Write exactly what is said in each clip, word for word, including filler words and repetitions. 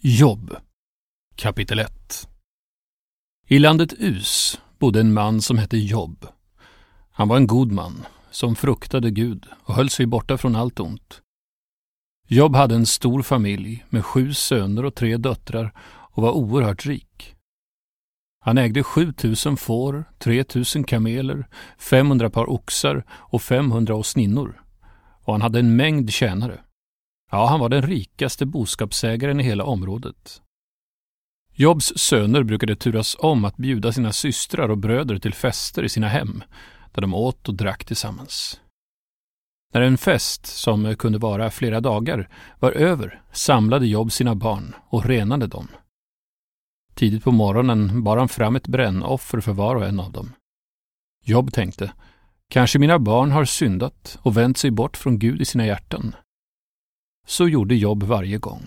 Jobb. Kapitel ett. I landet Us bodde en man som hette Jobb. Han var en god man som fruktade Gud och höll sig borta från allt ont. Jobb hade en stor familj med sju söner och tre döttrar och var oerhört rik. Han ägde sjutusen får, tre tusen kameler, femhundra par oxar och femhundra åsninnor. Och han hade en mängd tjänare. Ja, han var den rikaste boskapsägaren i hela området. Jobbs söner brukade turas om att bjuda sina systrar och bröder till fester i sina hem, där de åt och drack tillsammans. När en fest, som kunde vara flera dagar, var över samlade Jobb sina barn och renade dem. Tidigt på morgonen bar han fram ett brännoffer för var och en av dem. Jobb tänkte, kanske mina barn har syndat och vänt sig bort från Gud i sina hjärtan. Så gjorde Jobb varje gång.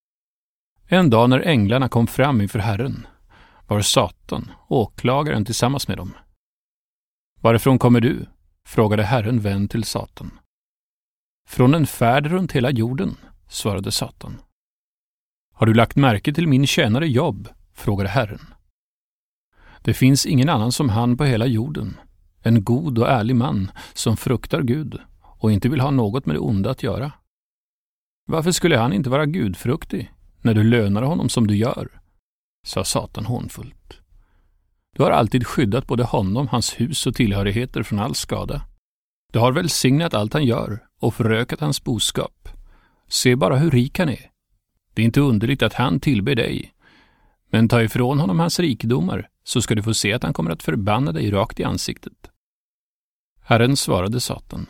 En dag när änglarna kom fram inför Herren var Satan, åklagaren, tillsammans med dem. Varifrån kommer du? Frågade Herren vän till Satan. Från en färd runt hela jorden, svarade Satan. Har du lagt märke till min tjänare Jobb? Frågade Herren. Det finns ingen annan som han på hela jorden, en god och ärlig man som fruktar Gud och inte vill ha något med det onda att göra. Varför skulle han inte vara gudfruktig när du lönar honom som du gör? Sa Satan hånfullt. Du har alltid skyddat både honom, hans hus och tillhörigheter från all skada. Du har välsignat allt han gör och förökat hans boskap. Se bara hur rik han är. Det är inte underligt att han tillber dig. Men ta ifrån honom hans rikedomar, så ska du få se att han kommer att förbanna dig rakt i ansiktet. Herren svarade Satan.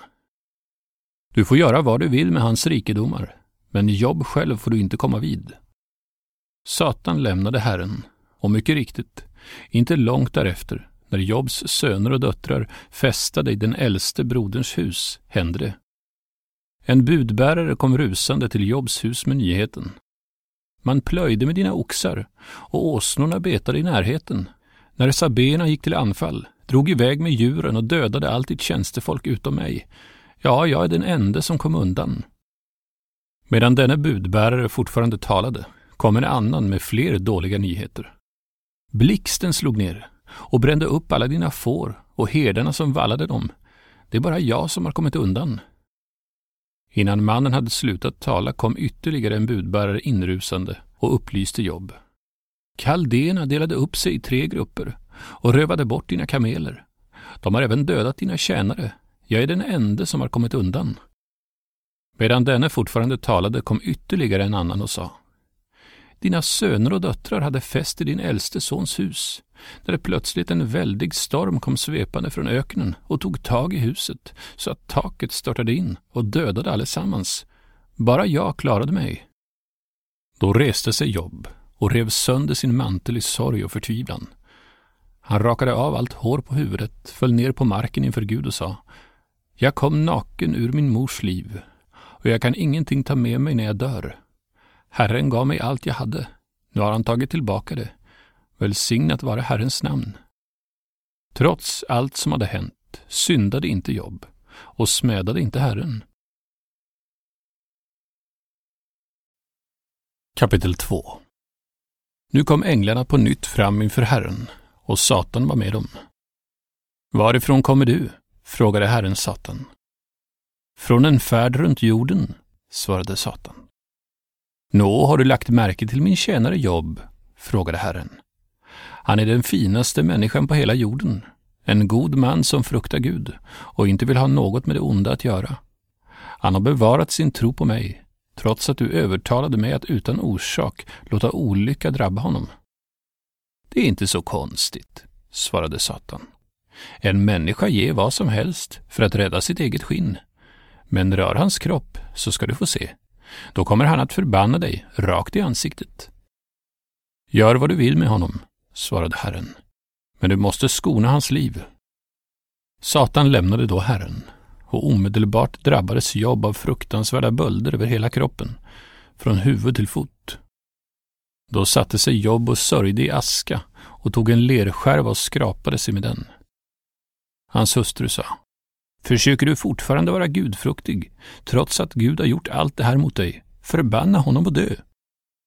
Du får göra vad du vill med hans rikedomar, men Jobb själv får du inte komma vid. Satan lämnade Herren, och mycket riktigt, inte långt därefter, när Jobbs söner och döttrar festade i den äldste broderns hus, hände det. En budbärare kom rusande till Jobbs hus med nyheten. Man plöjde med dina oxar, och åsnorna betade i närheten. När sabéerna gick till anfall, drog iväg med djuren och dödade allt ditt tjänstefolk utom mig. Ja, jag är den enda som kom undan. Medan denne budbärare fortfarande talade, kom en annan med fler dåliga nyheter. Blixten slog ner och brände upp alla dina får och herdarna som vallade dem. Det är bara jag som har kommit undan. Innan mannen hade slutat tala kom ytterligare en budbärare inrusande och upplyste Jobb. Kaldéerna delade upp sig i tre grupper och rövade bort dina kameler. De har även dödat dina tjänare. Jag är den enda som har kommit undan. Medan denne fortfarande talade kom ytterligare en annan och sa. Dina söner och döttrar hade fest i din äldste sons hus, där det plötsligt en väldig storm kom svepande från öknen och tog tag i huset så att taket störtade in och dödade allesammans. Bara jag klarade mig. Då reste sig Jobb och rev sönder sin mantel i sorg och förtvivlan. Han rakade av allt hår på huvudet, föll ner på marken inför Gud och sa, jag kom naken ur min mors liv och jag kan ingenting ta med mig när jag dör. Herren gav mig allt jag hade. Nu har han tagit tillbaka det. Välsignat vara Herrens namn. Trots allt som hade hänt syndade inte Jobb och smädade inte Herren. Kapitel två. Nu kom änglarna på nytt fram inför Herren och Satan var med dem. Varifrån kommer du? Frågade Herren Satan. Från en färd runt jorden, svarade Satan. Nå, har du lagt märke till min tjänare Jobb? Frågade Herren. Han är den finaste människan på hela jorden. En god man som fruktar Gud och inte vill ha något med det onda att göra. Han har bevarat sin tro på mig, trots att du övertalade mig att utan orsak låta olycka drabba honom. Det är inte så konstigt, svarade Satan. En människa ger vad som helst för att rädda sitt eget skinn. Men rör hans kropp så ska du få se. Då kommer han att förbanna dig rakt i ansiktet. Gör vad du vill med honom, svarade Herren. Men du måste skona hans liv. Satan lämnade då Herren, och omedelbart drabbades Jobb av fruktansvärda bölder över hela kroppen, från huvud till fot. Då satte sig Jobb och sörjde i aska och tog en lerskärva och skrapade sig med den. Hans hustru sa, försöker du fortfarande vara gudfruktig, trots att Gud har gjort allt det här mot dig? Förbanna honom och dö.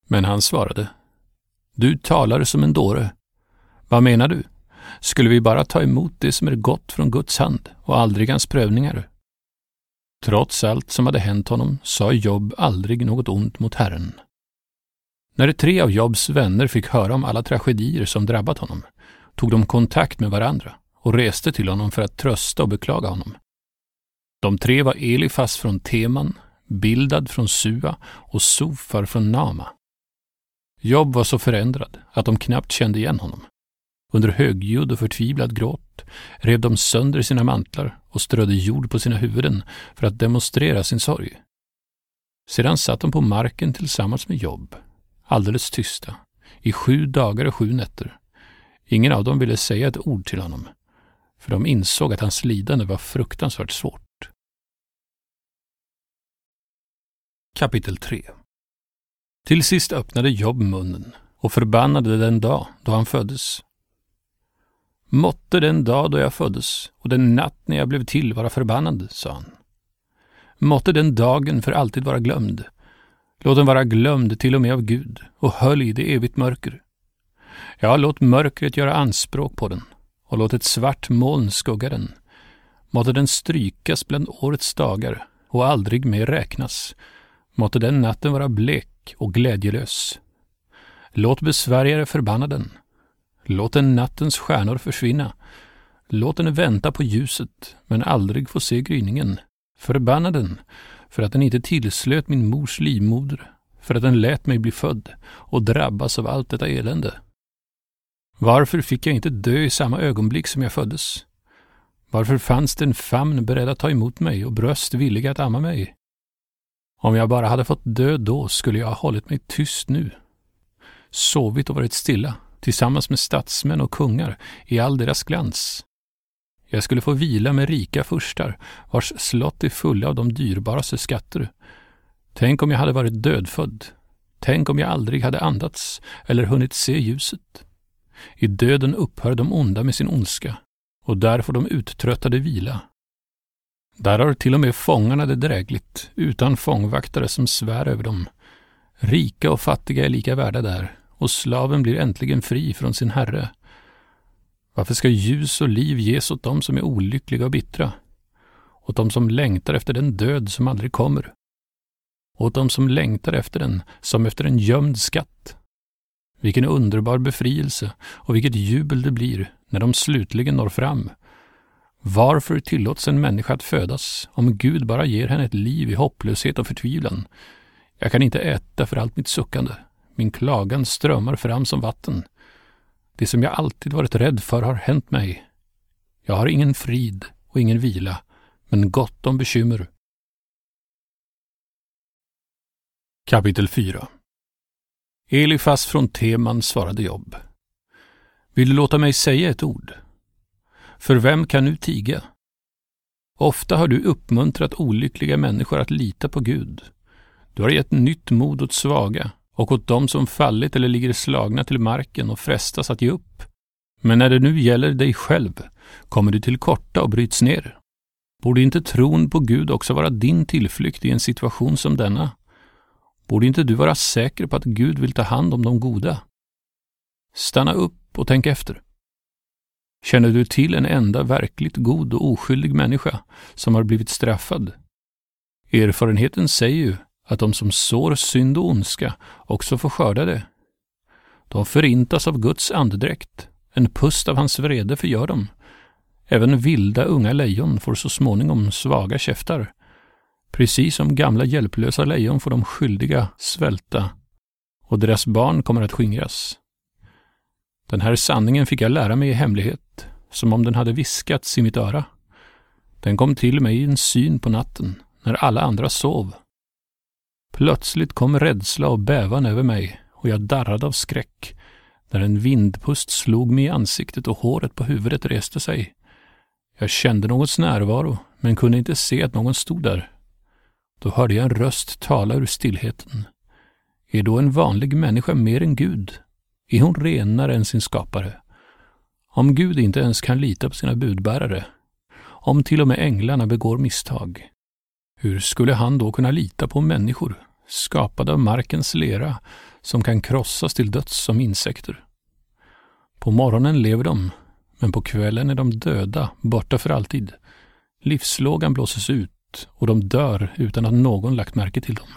Men han svarade: Du talar som en dåre. Vad menar du? Skulle vi bara ta emot det som är gott från Guds hand och aldrig hans prövningar? Trots allt som hade hänt honom sa Job aldrig något ont mot Herren. När tre av Jobs vänner fick höra om alla tragedier som drabbat honom, tog de kontakt med varandra och reste till honom för att trösta och beklaga honom. De tre var Elifas från Teman, Bildad från Sua och Sofar från Nama. Job var så förändrad att de knappt kände igen honom. Under högljudd och förtvivlad gråt rev de sönder sina mantlar och strödde jord på sina huvuden för att demonstrera sin sorg. Sedan satt de på marken tillsammans med Job, alldeles tysta, i sju dagar och sju nätter. Ingen av dem ville säga ett ord till honom, för de insåg att hans lidande var fruktansvärt svårt. Kapitel tre. Till sist öppnade Job munnen och förbannade den dag då han föddes. Måtte den dag då jag föddes och den natt när jag blev till vara förbannad, sa han. Måtte den dagen för alltid vara glömd. Låt den vara glömd till och med av Gud och hölj det evigt mörker. Ja, låt mörkret göra anspråk på den och låt ett svart moln skugga den. Måtte den strykas bland årets dagar och aldrig mer räknas. Måtte den natten vara blek och glädjelös. Låt besvärjare förbanna den. Låt den nattens stjärnor försvinna. Låt den vänta på ljuset, men aldrig få se gryningen. Förbanna den, för att den inte tillslöt min mors livmoder, för att den lät mig bli född och drabbas av allt detta elände. Varför fick jag inte dö i samma ögonblick som jag föddes? Varför fanns det en famn beredd att ta emot mig och bröst villiga att amma mig? Om jag bara hade fått dö då skulle jag ha hållit mig tyst nu. Sovit och varit stilla, tillsammans med statsmän och kungar i all deras glans. Jag skulle få vila med rika furstar, vars slott är fulla av de dyrbaraste skatter. Tänk om jag hade varit dödfödd. Tänk om jag aldrig hade andats eller hunnit se ljuset. I döden upphör de onda med sin ondska, och där får de uttröttade vila. Där har till och med fångarna det drägligt, utan fångvaktare som svär över dem. Rika och fattiga är lika värda där, och slaven blir äntligen fri från sin herre. Varför ska ljus och liv ges åt dem som är olyckliga och bittra? Åt dem som längtar efter den död som aldrig kommer? Åt dem som längtar efter den som efter en gömd skatt? Vilken underbar befrielse och vilket jubel det blir när de slutligen når fram. Varför tillåts en människa att födas om Gud bara ger henne ett liv i hopplöshet och förtvivlan? Jag kan inte äta för allt mitt suckande. Min klagan strömmar fram som vatten. Det som jag alltid varit rädd för har hänt mig. Jag har ingen frid och ingen vila, men gott om bekymmer. Kapitel fyra. Elifas från Teman svarade Job. Vill du låta mig säga ett ord? För vem kan nu tiga? Ofta har du uppmuntrat olyckliga människor att lita på Gud. Du har gett nytt mod åt svaga och åt dem som fallit eller ligger slagna till marken och frestas att ge upp. Men när det nu gäller dig själv kommer du till korta och bryts ner. Borde inte tron på Gud också vara din tillflykt i en situation som denna? Borde inte du vara säker på att Gud vill ta hand om de goda? Stanna upp och tänk efter. Känner du till en enda verkligt god och oskyldig människa som har blivit straffad? Erfarenheten säger ju att de som sår synd och ondska också får skörda det. De förintas av Guds andedräkt. En pust av hans vrede förgör dem. Även vilda unga lejon får så småningom svaga käftar. Precis som gamla hjälplösa lejon får de skyldiga svälta, och deras barn kommer att skingras. Den här sanningen fick jag lära mig i hemlighet, som om den hade viskats i mitt öra. Den kom till mig i en syn på natten, när alla andra sov. Plötsligt kom rädsla och bävan över mig, och jag darrade av skräck, när en vindpust slog mig i ansiktet och håret på huvudet reste sig. Jag kände någons närvaro, men kunde inte se att någon stod där. Då hörde jag en röst tala ur stillheten. Är då en vanlig människa mer än Gud? Är hon renare än sin skapare? Om Gud inte ens kan lita på sina budbärare, om till och med änglarna begår misstag, hur skulle han då kunna lita på människor skapade av markens lera som kan krossas till döds som insekter. På morgonen lever de, men på kvällen är de döda, borta för alltid. Livslågan blåses ut och de dör utan att någon lagt märke till dem.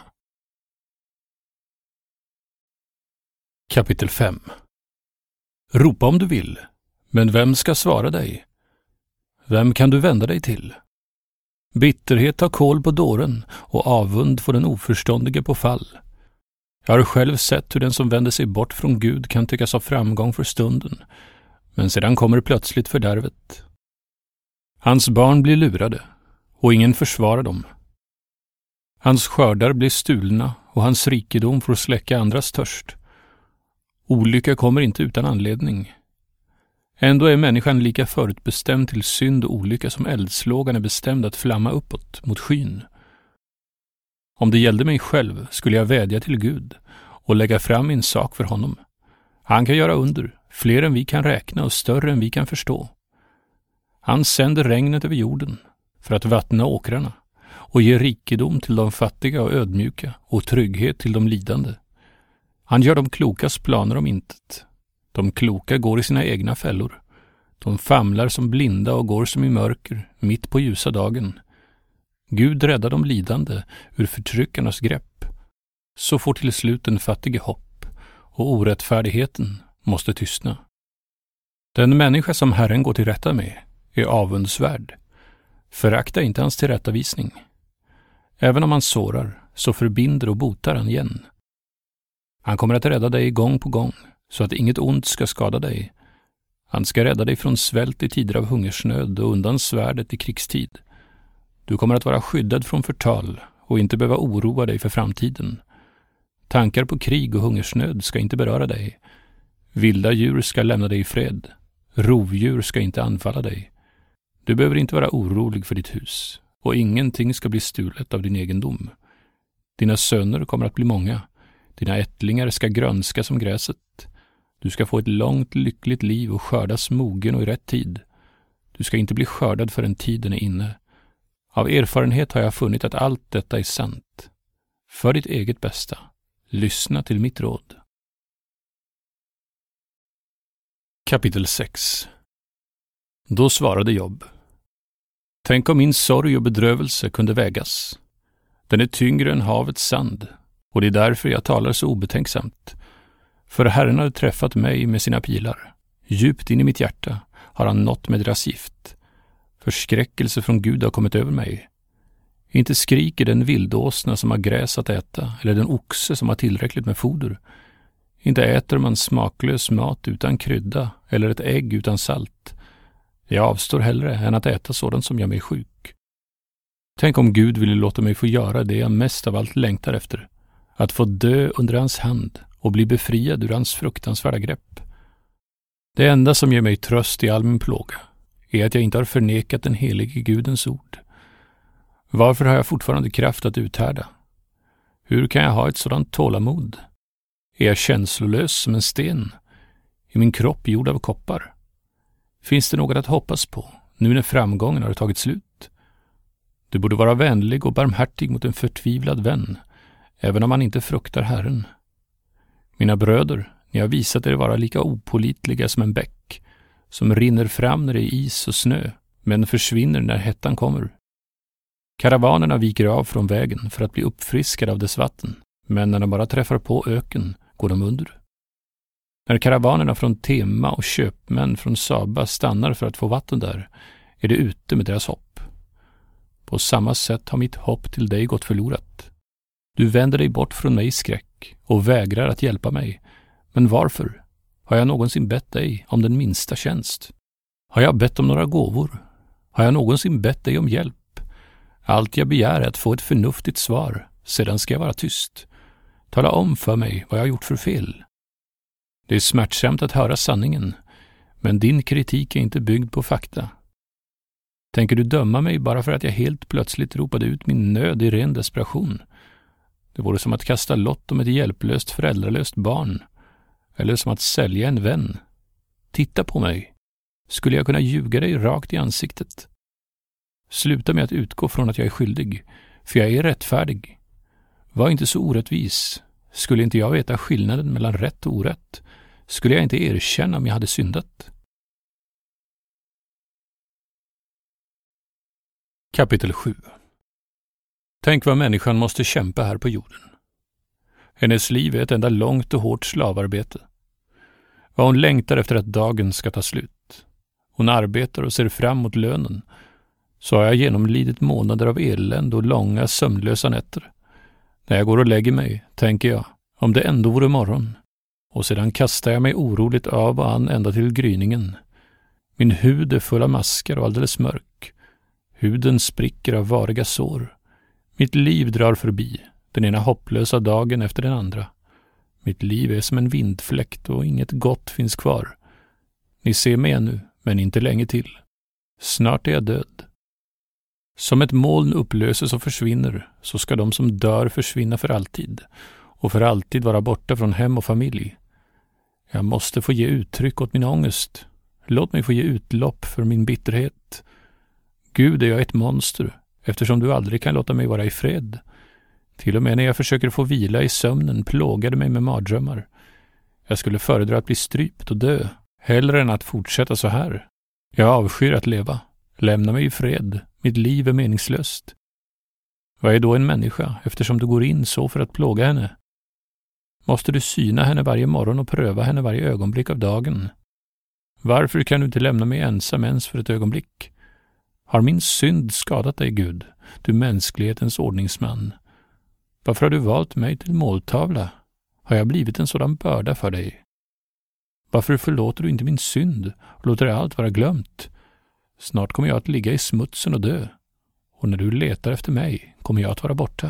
Kapitel fem. Ropa om du vill, men vem ska svara dig? Vem kan du vända dig till? Bitterhet tar kål på dåren och avund får den oförståndige på fall. Jag har själv sett hur den som vänder sig bort från Gud kan tyckas ha framgång för stunden, men sedan kommer plötsligt fördärvet. Hans barn blir lurade och ingen försvarar dem. Hans skördar blir stulna och hans rikedom får släcka andras törst. Olycka kommer inte utan anledning. Ändå är människan lika förutbestämd till synd och olycka som eldslågan är bestämd att flamma uppåt mot skyn. Om det gällde mig själv skulle jag vädja till Gud och lägga fram min sak för honom. Han kan göra under, fler än vi kan räkna och större än vi kan förstå. Han sänder regnet över jorden för att vattna åkrarna och ge rikedom till de fattiga och ödmjuka och trygghet till de lidande. Han gör de klokas planer om intet. De kloka går i sina egna fällor. De famlar som blinda och går som i mörker, mitt på ljusa dagen. Gud räddar de lidande ur förtryckarnas grepp. Så får till slut den fattige hopp, och orättfärdigheten måste tystna. Den människa som Herren går till rätta med är avundsvärd. Förakta inte hans tillrättavisning. Även om han sårar, så förbinder och botar han igen. Han kommer att rädda dig gång på gång, så att inget ont ska skada dig. Han ska rädda dig från svält i tider av hungersnöd och undan svärdet i krigstid. Du kommer att vara skyddad från förtal och inte behöva oroa dig för framtiden. Tankar på krig och hungersnöd ska inte beröra dig. Vilda djur ska lämna dig i fred. Rovdjur ska inte anfalla dig. Du behöver inte vara orolig för ditt hus, och ingenting ska bli stulet av din egendom. Dina söner kommer att bli många. Dina ättlingar ska grönska som gräset. Du ska få ett långt, lyckligt liv och skördas mogen och i rätt tid. Du ska inte bli skördad förrän tiden är inne. Av erfarenhet har jag funnit att allt detta är sant. För ditt eget bästa, lyssna till mitt råd. Kapitel sex. Då svarade Job: Tänk om min sorg och bedrövelse kunde vägas. Den är tyngre än havets sand, och det är därför jag talar så obetänksamt. För Herren har träffat mig med sina pilar. Djupt in i mitt hjärta har han nått med deras gift. Förskräckelse från Gud har kommit över mig. Inte skriker den vildåsna som har gräs att äta, eller den oxe som har tillräckligt med foder. Inte äter man smaklös mat utan krydda, eller ett ägg utan salt. Jag avstår hellre än att äta sådant som gör mig sjuk. Tänk om Gud ville låta mig få göra det jag mest av allt längtar efter. Att få dö under hans hand och bli befriad ur hans fruktansvärda grepp. Det enda som ger mig tröst i all min plåga är att jag inte har förnekat den helige Gudens ord. Varför har jag fortfarande kraft att uthärda? Hur kan jag ha ett sådant tålamod? Är jag känslolös som en sten? Är min kropp gjord av koppar? Finns det något att hoppas på nu när framgången har tagit slut? Du borde vara vänlig och barmhärtig mot en förtvivlad vän, även om man inte fruktar Herren. Mina bröder, ni har visat er vara lika opålitliga som en bäck, som rinner fram när det är is och snö, men försvinner när hettan kommer. Karavanerna viker av från vägen för att bli uppfriskade av dess vatten, men när de bara träffar på öken går de under. När karavanerna från Tema och köpmän från Saba stannar för att få vatten där, är det ute med deras hopp. På samma sätt har mitt hopp till dig gått förlorat. Du vänder dig bort från mig i skräck och vägrar att hjälpa mig. Men varför? Har jag någonsin bett dig om den minsta tjänst? Har jag bett om några gåvor? Har jag någonsin bett dig om hjälp? Allt jag begär är att få ett förnuftigt svar, sedan ska jag vara tyst. Tala om för mig vad jag har gjort för fel. Det är smärtsamt att höra sanningen, men din kritik är inte byggd på fakta. Tänker du döma mig bara för att jag helt plötsligt ropade ut min nöd i ren desperation? Det vore som att kasta lott om ett hjälplöst föräldralöst barn, eller som att sälja en vän. Titta på mig. Skulle jag kunna ljuga dig rakt i ansiktet? Sluta med att utgå från att jag är skyldig, för jag är rättfärdig. Var inte så orättvis. Skulle inte jag veta skillnaden mellan rätt och orätt? Skulle jag inte erkänna om jag hade syndat? Kapitel sju. Tänk vad människan måste kämpa här på jorden. Hennes liv är ett enda långt och hårt slavarbete. Vad hon längtar efter att dagen ska ta slut. Hon arbetar och ser fram mot lönen. Så har jag genomlidit månader av elände och långa sömnlösa nätter. När jag går och lägger mig tänker jag, om det ändå vore morgon. Och sedan kastar jag mig oroligt av och an ända till gryningen. Min hud är full av maskar och alldeles mörk. Huden spricker av variga sår. Mitt liv drar förbi, den ena hopplösa dagen efter den andra. Mitt liv är som en vindfläkt och inget gott finns kvar. Ni ser mig ännu, men inte länge till. Snart är jag död. Som ett moln upplöses och försvinner, så ska de som dör försvinna för alltid, och för alltid vara borta från hem och familj. Jag måste få ge uttryck åt min ångest. Låt mig få ge utlopp för min bitterhet. Gud, är jag ett monster, eftersom du aldrig kan låta mig vara i fred. Till och med när jag försöker få vila i sömnen plågar du mig med mardrömmar. Jag skulle föredra att bli strypt och dö, hellre än att fortsätta så här. Jag avskyr att leva. Lämna mig i fred. Mitt liv är meningslöst. Vad är då en människa, eftersom du går in så för att plåga henne? Måste du syna henne varje morgon och pröva henne varje ögonblick av dagen? Varför kan du inte lämna mig ensam ens för ett ögonblick? Har min synd skadat dig, Gud, du mänsklighetens ordningsman? Varför har du valt mig till måltavla? Har jag blivit en sådan börda för dig? Varför förlåter du inte min synd och låter allt vara glömt? Snart kommer jag att ligga i smutsen och dö. Och när du letar efter mig kommer jag att vara borta.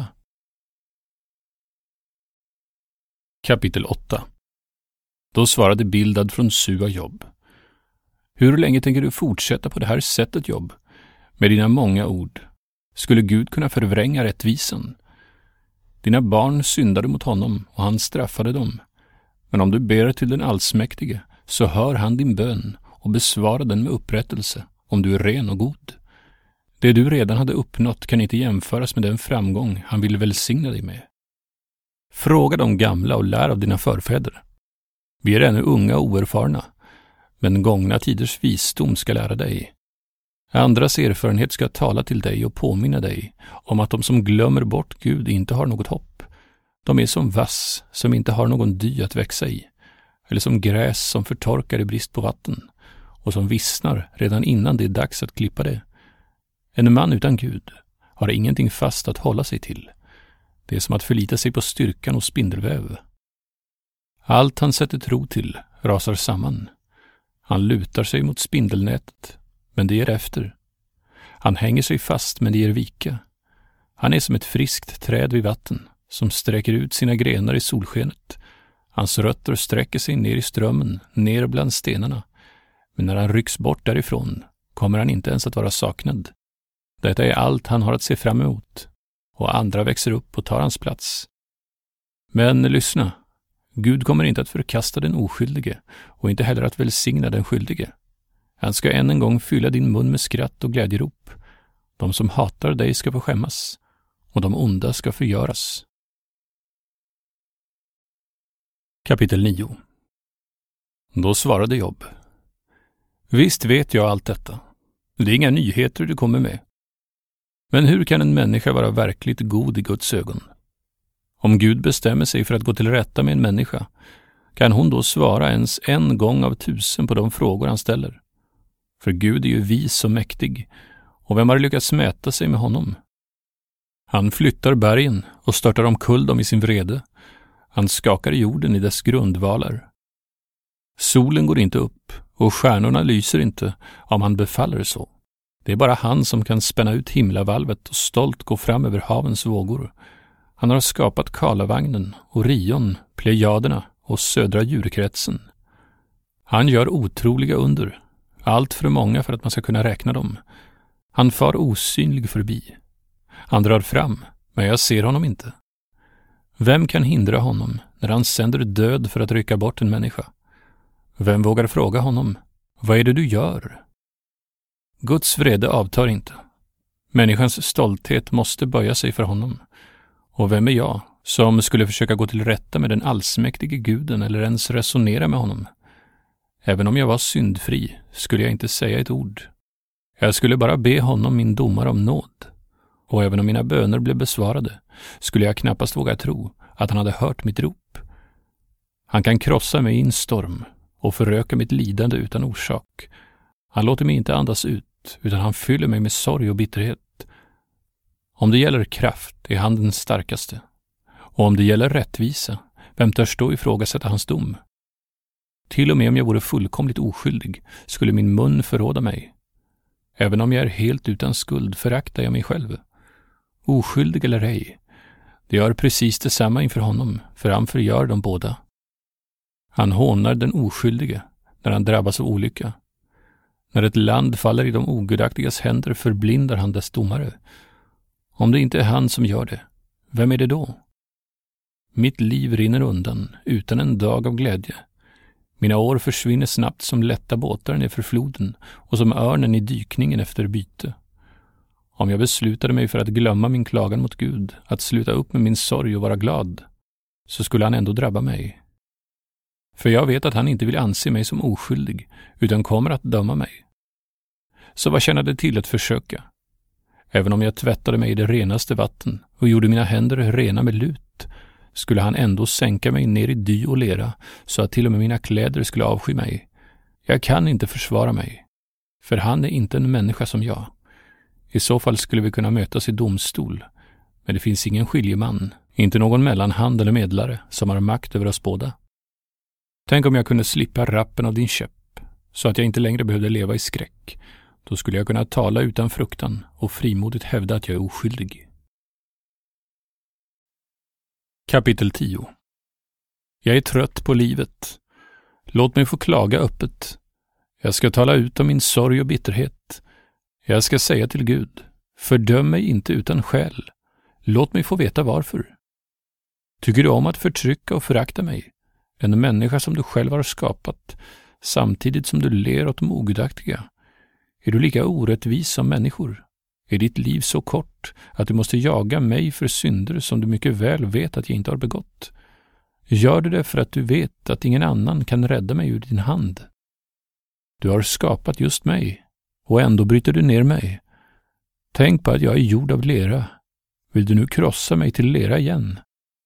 Kapitel åtta. Då svarade Bildad från Sua Jobb. Hur länge tänker du fortsätta på det här sättet, Jobb? Med dina många ord. Skulle Gud kunna förvränga rättvisan? Dina barn syndade mot honom och han straffade dem. Men om du ber till den allsmäktige så hör han din bön och besvarar den med upprättelse om du är ren och god. Det du redan hade uppnått kan inte jämföras med den framgång han vill välsigna dig med. Fråga de gamla och lär av dina förfäder. Vi är ännu unga och oerfarna, men gångna tiders visdom ska lära dig. Andras erfarenhet ska tala till dig och påminna dig om att de som glömmer bort Gud inte har något hopp. De är som vass som inte har någon dy att växa i, eller som gräs som förtorkar i brist på vatten och som vissnar redan innan det är dags att klippa det. En man utan Gud har ingenting fast att hålla sig till. Det är som att förlita sig på styrkan och spindelväv. Allt han sätter tro till rasar samman. Han lutar sig mot spindelnätet, men det ger efter. Han hänger sig fast, men det ger vika. Han är som ett friskt träd vid vatten som sträcker ut sina grenar i solskenet. Hans rötter sträcker sig ner i strömmen, ner bland stenarna. Men när han rycks bort därifrån kommer han inte ens att vara saknad. Detta är allt han har att se fram emot, och andra växer upp och tar hans plats. Men lyssna, Gud kommer inte att förkasta den oskyldige och inte heller att välsigna den skyldige. Han ska än en gång fylla din mun med skratt och glädjerop. De som hatar dig ska få skämmas, och de onda ska förgöras. Kapitel nio. Då svarade Jobb. Visst vet jag allt detta. Det är inga nyheter du kommer med. Men hur kan en människa vara verkligt god i Guds ögon? Om Gud bestämmer sig för att gå till rätta med en människa, kan hon då svara ens en gång av tusen på de frågor han ställer? För Gud är ju vis och mäktig, och vem har lyckats mäta sig med honom? Han flyttar bergen och störtar omkull dem i sin vrede. Han skakar jorden i dess grundvalar. Solen går inte upp och stjärnorna lyser inte om han befaller så. Det är bara han som kan spänna ut himlavalvet och stolt gå fram över havens vågor. Han har skapat Kalavagnen, Orion, Plejaderna och södra djurkretsen. Han gör otroliga under, allt för många för att man ska kunna räkna dem. Han far osynlig förbi. Han drar fram, men jag ser honom inte. Vem kan hindra honom när han sänder död för att rycka bort en människa? Vem vågar fråga honom, vad är det du gör? Guds vrede avtar inte. Människans stolthet måste böja sig för honom. Och vem är jag som skulle försöka gå till rätta med den allsmäktige guden eller ens resonera med honom. Även om jag var syndfri skulle jag inte säga ett ord. Jag skulle bara be honom, min domare, om nåd. Och även om mina böner blev besvarade skulle jag knappast våga tro att han hade hört mitt rop. Han kan krossa mig i en storm och föröka mitt lidande utan orsak. Han låter mig inte andas ut, utan han fyller mig med sorg och bitterhet. Om det gäller kraft är han den starkaste. Och om det gäller rättvisa, vem törs då ifrågasätta hans dom? Till och med om jag vore fullkomligt oskyldig skulle min mun förråda mig. Även om jag är helt utan skuld föraktar jag mig själv. Oskyldig eller ej, det gör precis detsamma inför honom, för han förgör dem båda. Han hånar den oskyldige när han drabbas av olycka. När ett land faller i de ogudaktigas händer förblindar han dess domare. Om det inte är han som gör det, vem är det då? Mitt liv rinner undan utan en dag av glädje. Mina år försvinner snabbt som lätta båtar nerför floden och som örnen i dykningen efter byte. Om jag beslutade mig för att glömma min klagan mot Gud, att sluta upp med min sorg och vara glad, så skulle han ändå drabba mig. För jag vet att han inte vill anse mig som oskyldig, utan kommer att döma mig. Så vad tjänade det till att försöka? Även om jag tvättade mig i det renaste vatten och gjorde mina händer rena med lut, skulle han ändå sänka mig ner i dy och lera, så att till och med mina kläder skulle avsky mig. Jag kan inte försvara mig, för han är inte en människa som jag. I så fall skulle vi kunna mötas i domstol, men det finns ingen skiljeman, inte någon mellanhand eller medlare som har makt över oss båda. Tänk om jag kunde slippa rappen av din käpp, så att jag inte längre behövde leva i skräck. Då skulle jag kunna tala utan fruktan och frimodigt hävda att jag är oskyldig. Kapitel tio. Jag är trött på livet. Låt mig få klaga öppet. Jag ska tala ut om min sorg och bitterhet. Jag ska säga till Gud, fördöm mig inte utan skäl. Låt mig få veta varför. Tycker du om att förtrycka och förakta mig, en människa som du själv har skapat, samtidigt som du ler åt de ogudaktiga? Är du lika orättvis som människor? Är ditt liv så kort att du måste jaga mig för synder som du mycket väl vet att jag inte har begått? Gör du det för att du vet att ingen annan kan rädda mig ur din hand? Du har skapat just mig, och ändå bryter du ner mig. Tänk på att jag är gjord av lera. Vill du nu krossa mig till lera igen?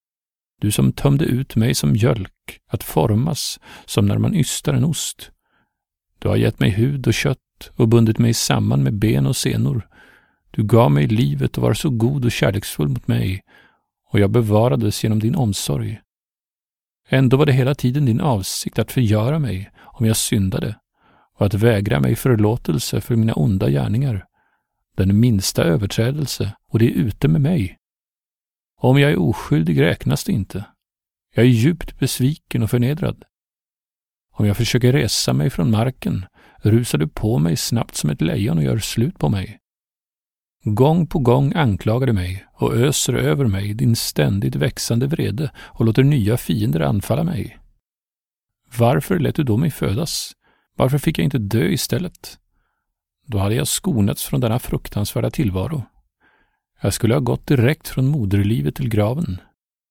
Du som tömde ut mig som mjölk, att formas som när man ystar en ost. Du har gett mig hud och kött och bundit mig samman med ben och senor. Du gav mig livet och var så god och kärleksfull mot mig, och jag bevarades genom din omsorg. Ändå var det hela tiden din avsikt att förgöra mig om jag syndade, och att vägra mig förlåtelse för mina onda gärningar. Den minsta överträdelse, och det är ute med mig. Om jag är oskyldig räknas det inte. Jag är djupt besviken och förnedrad. Om jag försöker resa mig från marken, rusar du på mig snabbt som ett lejon och gör slut på mig. Gång på gång anklagar du mig och öser över mig din ständigt växande vrede och låter nya fiender anfalla mig. Varför lät du då mig födas? Varför fick jag inte dö istället? Då hade jag skonats från denna fruktansvärda tillvaro. Jag skulle ha gått direkt från moderlivet till graven.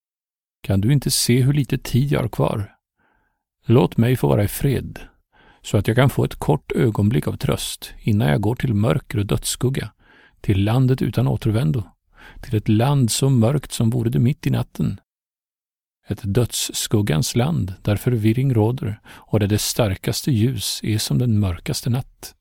Kan du inte se hur lite tid jag har kvar? Låt mig få vara i fred, så att jag kan få ett kort ögonblick av tröst innan jag går till mörker och dödsskugga, till landet utan återvändo, till ett land så mörkt som vore det mitt i natten. Ett dödsskuggans land där förvirring råder och där det starkaste ljus är som den mörkaste natt.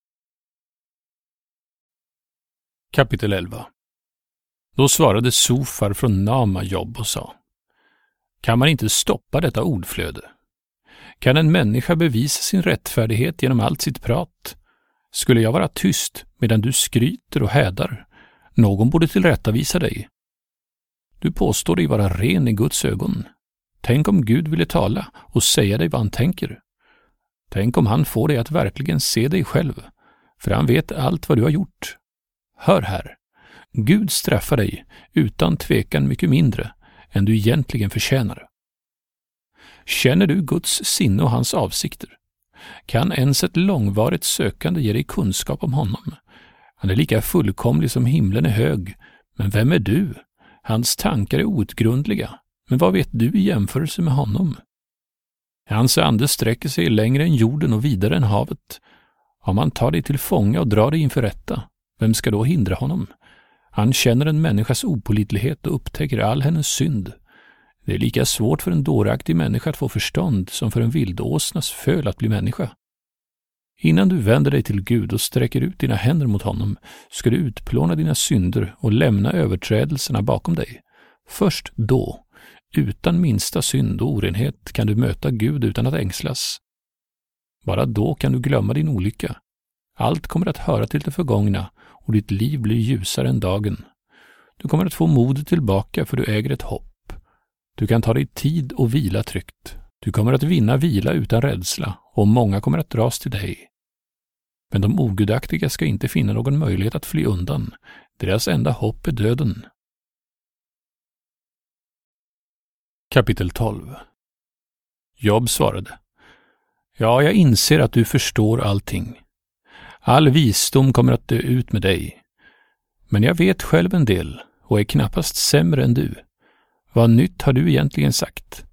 Kapitel elva. Då svarade Sofar från Nama Jobb och sa: Kan man inte stoppa detta ordflöde? Kan en människa bevisa sin rättfärdighet genom allt sitt prat? Skulle jag vara tyst medan du skryter och hädar? Någon borde tillrättavisa dig. Du påstår dig vara ren i Guds ögon. Tänk om Gud ville tala och säga dig vad han tänker. Tänk om han får dig att verkligen se dig själv, för han vet allt vad du har gjort. Hör här, Gud straffar dig utan tvekan mycket mindre än du egentligen förtjänar. Känner du Guds sinne och hans avsikter? Kan ens ett långvarigt sökande ge dig kunskap om honom? Han är lika fullkomlig som himlen är hög, men vem är du? Hans tankar är outgrundliga, men vad vet du i jämförelse med honom? Hans ande sträcker sig längre än jorden och vidare än havet. Om han tar dig till fånga och drar dig inför rätta, vem ska då hindra honom? Han känner en människas opålitlighet och upptäcker all hennes synd. Det är lika svårt för en dåraktig människa att få förstånd som för en vildåsnas föl att bli människa. Innan du vänder dig till Gud och sträcker ut dina händer mot honom ska du utplåna dina synder och lämna överträdelserna bakom dig. Först då, utan minsta synd och orenhet, kan du möta Gud utan att ängslas. Bara då kan du glömma din olycka. Allt kommer att höra till det förgångna och ditt liv blir ljusare än dagen. Du kommer att få modet tillbaka för du äger ett hopp. Du kan ta dig tid och vila tryggt. Du kommer att vinna vila utan rädsla och många kommer att dras till dig. Men de ogudaktiga ska inte finna någon möjlighet att fly undan. Deras enda hopp är döden. Kapitel tolv. Job svarade: Ja, jag inser att du förstår allting. All visdom kommer att dö ut med dig. Men jag vet själv en del och är knappast sämre än du. Vad nytt har du egentligen sagt?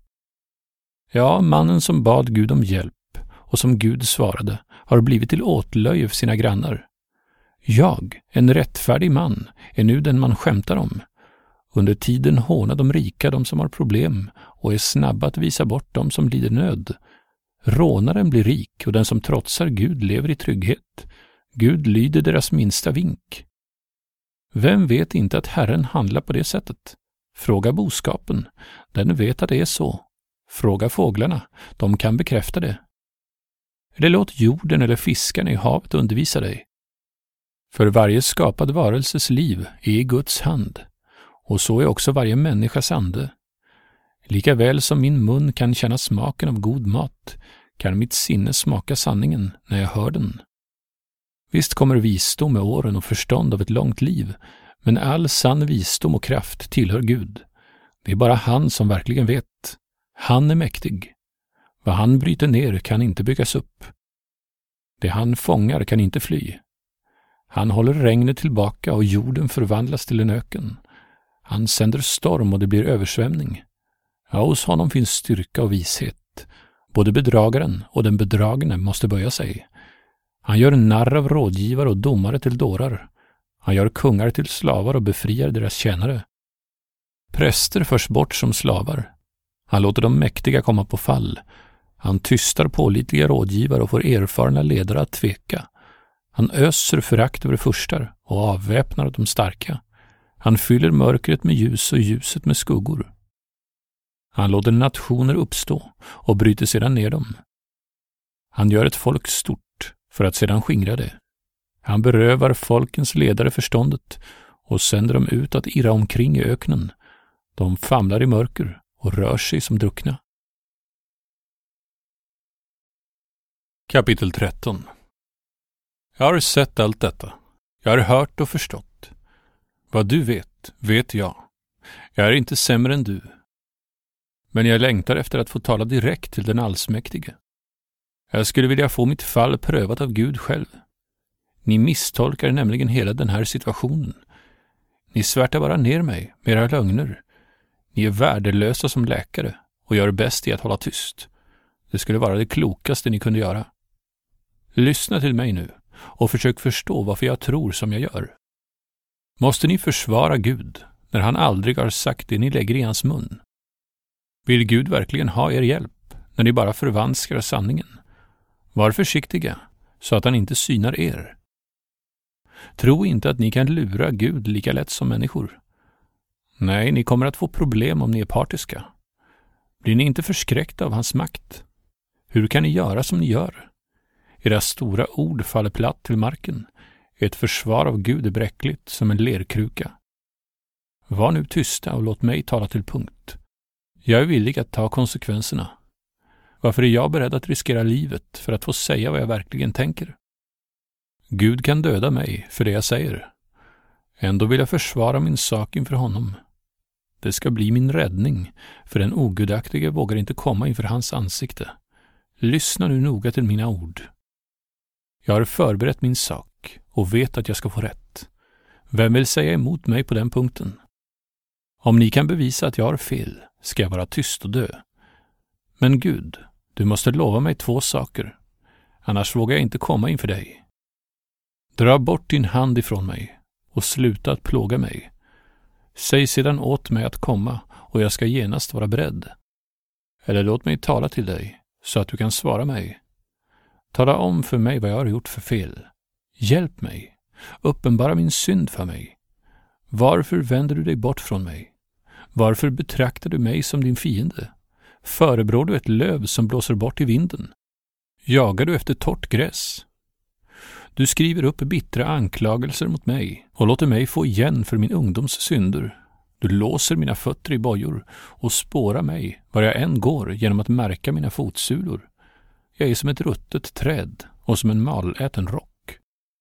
Ja, mannen som bad Gud om hjälp och som Gud svarade har blivit till åtlöje för sina grannar. Jag, en rättfärdig man, är nu den man skämtar om. Under tiden hånar de rika de som har problem och är snabba att visa bort de som lider nöd. Rånaren blir rik och den som trotsar Gud lever i trygghet. Gud lyder deras minsta vink. Vem vet inte att Herren handlar på det sättet? Fråga boskapen, den vet att det är så. Fråga fåglarna, de kan bekräfta det. Eller låt jorden eller fiskarna i havet undervisa dig. För varje skapad varelses liv är i Guds hand, och så är också varje människas ande. Lika väl som min mun kan känna smaken av god mat, kan mitt sinne smaka sanningen när jag hör den. Visst kommer visdom med åren och förstånd av ett långt liv, men all sann visdom och kraft tillhör Gud. Det är bara han som verkligen vet. Han är mäktig. Vad han bryter ner kan inte byggas upp. Det han fångar kan inte fly. Han håller regnet tillbaka och jorden förvandlas till en öken. Han sänder storm och det blir översvämning. Ja, hos honom finns styrka och vishet. Både bedragaren och den bedragne måste böja sig. Han gör narr av rådgivare och domare till dårar. Han gör kungar till slavar och befriar deras tjänare. Präster förs bort som slavar. Han låter de mäktiga komma på fall. Han tystar pålitliga rådgivare och får erfarna ledare att tveka. Han öser förakt över furstar och avväpnar de starka. Han fyller mörkret med ljus och ljuset med skuggor. Han låter nationer uppstå och bryter sedan ner dem. Han gör ett folk stort för att sedan skingra det. Han berövar folkens ledare förståndet och sänder dem ut att irra omkring i öknen. De famlar i mörker och rör sig som druckna. Kapitel tretton. Jag har sett allt detta. Jag har hört och förstått. Vad du vet, vet jag. Jag är inte sämre än du. Men jag längtar efter att få tala direkt till den allsmäktige. Jag skulle vilja få mitt fall prövat av Gud själv. Ni misstolkar nämligen hela den här situationen. Ni svärtar bara ner mig med era lögner. Ni är värdelösa som läkare och gör bäst i att hålla tyst. Det skulle vara det klokaste ni kunde göra. Lyssna till mig nu och försök förstå varför jag tror som jag gör. Måste ni försvara Gud när han aldrig har sagt det ni lägger i hans mun? Vill Gud verkligen ha er hjälp när ni bara förvanskar sanningen? Var försiktiga så att han inte synar er. Tro inte att ni kan lura Gud lika lätt som människor. Nej, ni kommer att få problem om ni är partiska. Blir ni inte förskräckta av hans makt? Hur kan ni göra som ni gör? Era stora ord faller platt till marken. Ett försvar av Gud är bräckligt som en lerkruka. Var nu tysta och låt mig tala till punkt. Jag är villig att ta konsekvenserna. Varför är jag beredd att riskera livet för att få säga vad jag verkligen tänker? Gud kan döda mig för det jag säger. Ändå vill jag försvara min sak inför honom. Det ska bli min räddning, för den ogudaktige vågar inte komma inför hans ansikte. Lyssna nu noga till mina ord. Jag har förberett min sak och vet att jag ska få rätt. Vem vill säga emot mig på den punkten? Om ni kan bevisa att jag har fel, ska jag vara tyst och dö. Men Gud, du måste lova mig två saker. Annars vågar jag inte komma inför dig. Dra bort din hand ifrån mig och sluta att plåga mig. Säg sedan åt mig att komma och jag ska genast vara beredd. Eller låt mig tala till dig så att du kan svara mig. Tala om för mig vad jag har gjort för fel. Hjälp mig. Uppenbara min synd för mig. Varför vänder du dig bort från mig? Varför betraktar du mig som din fiende? Förebrår du ett löv som blåser bort i vinden? Jagar du efter torrt gräs? Du skriver upp bittra anklagelser mot mig och låter mig få igen för min ungdoms synder. Du låser mina fötter i bojor och spårar mig var jag än går genom att märka mina fotsulor. Jag är som ett ruttet träd och som en maläten rock.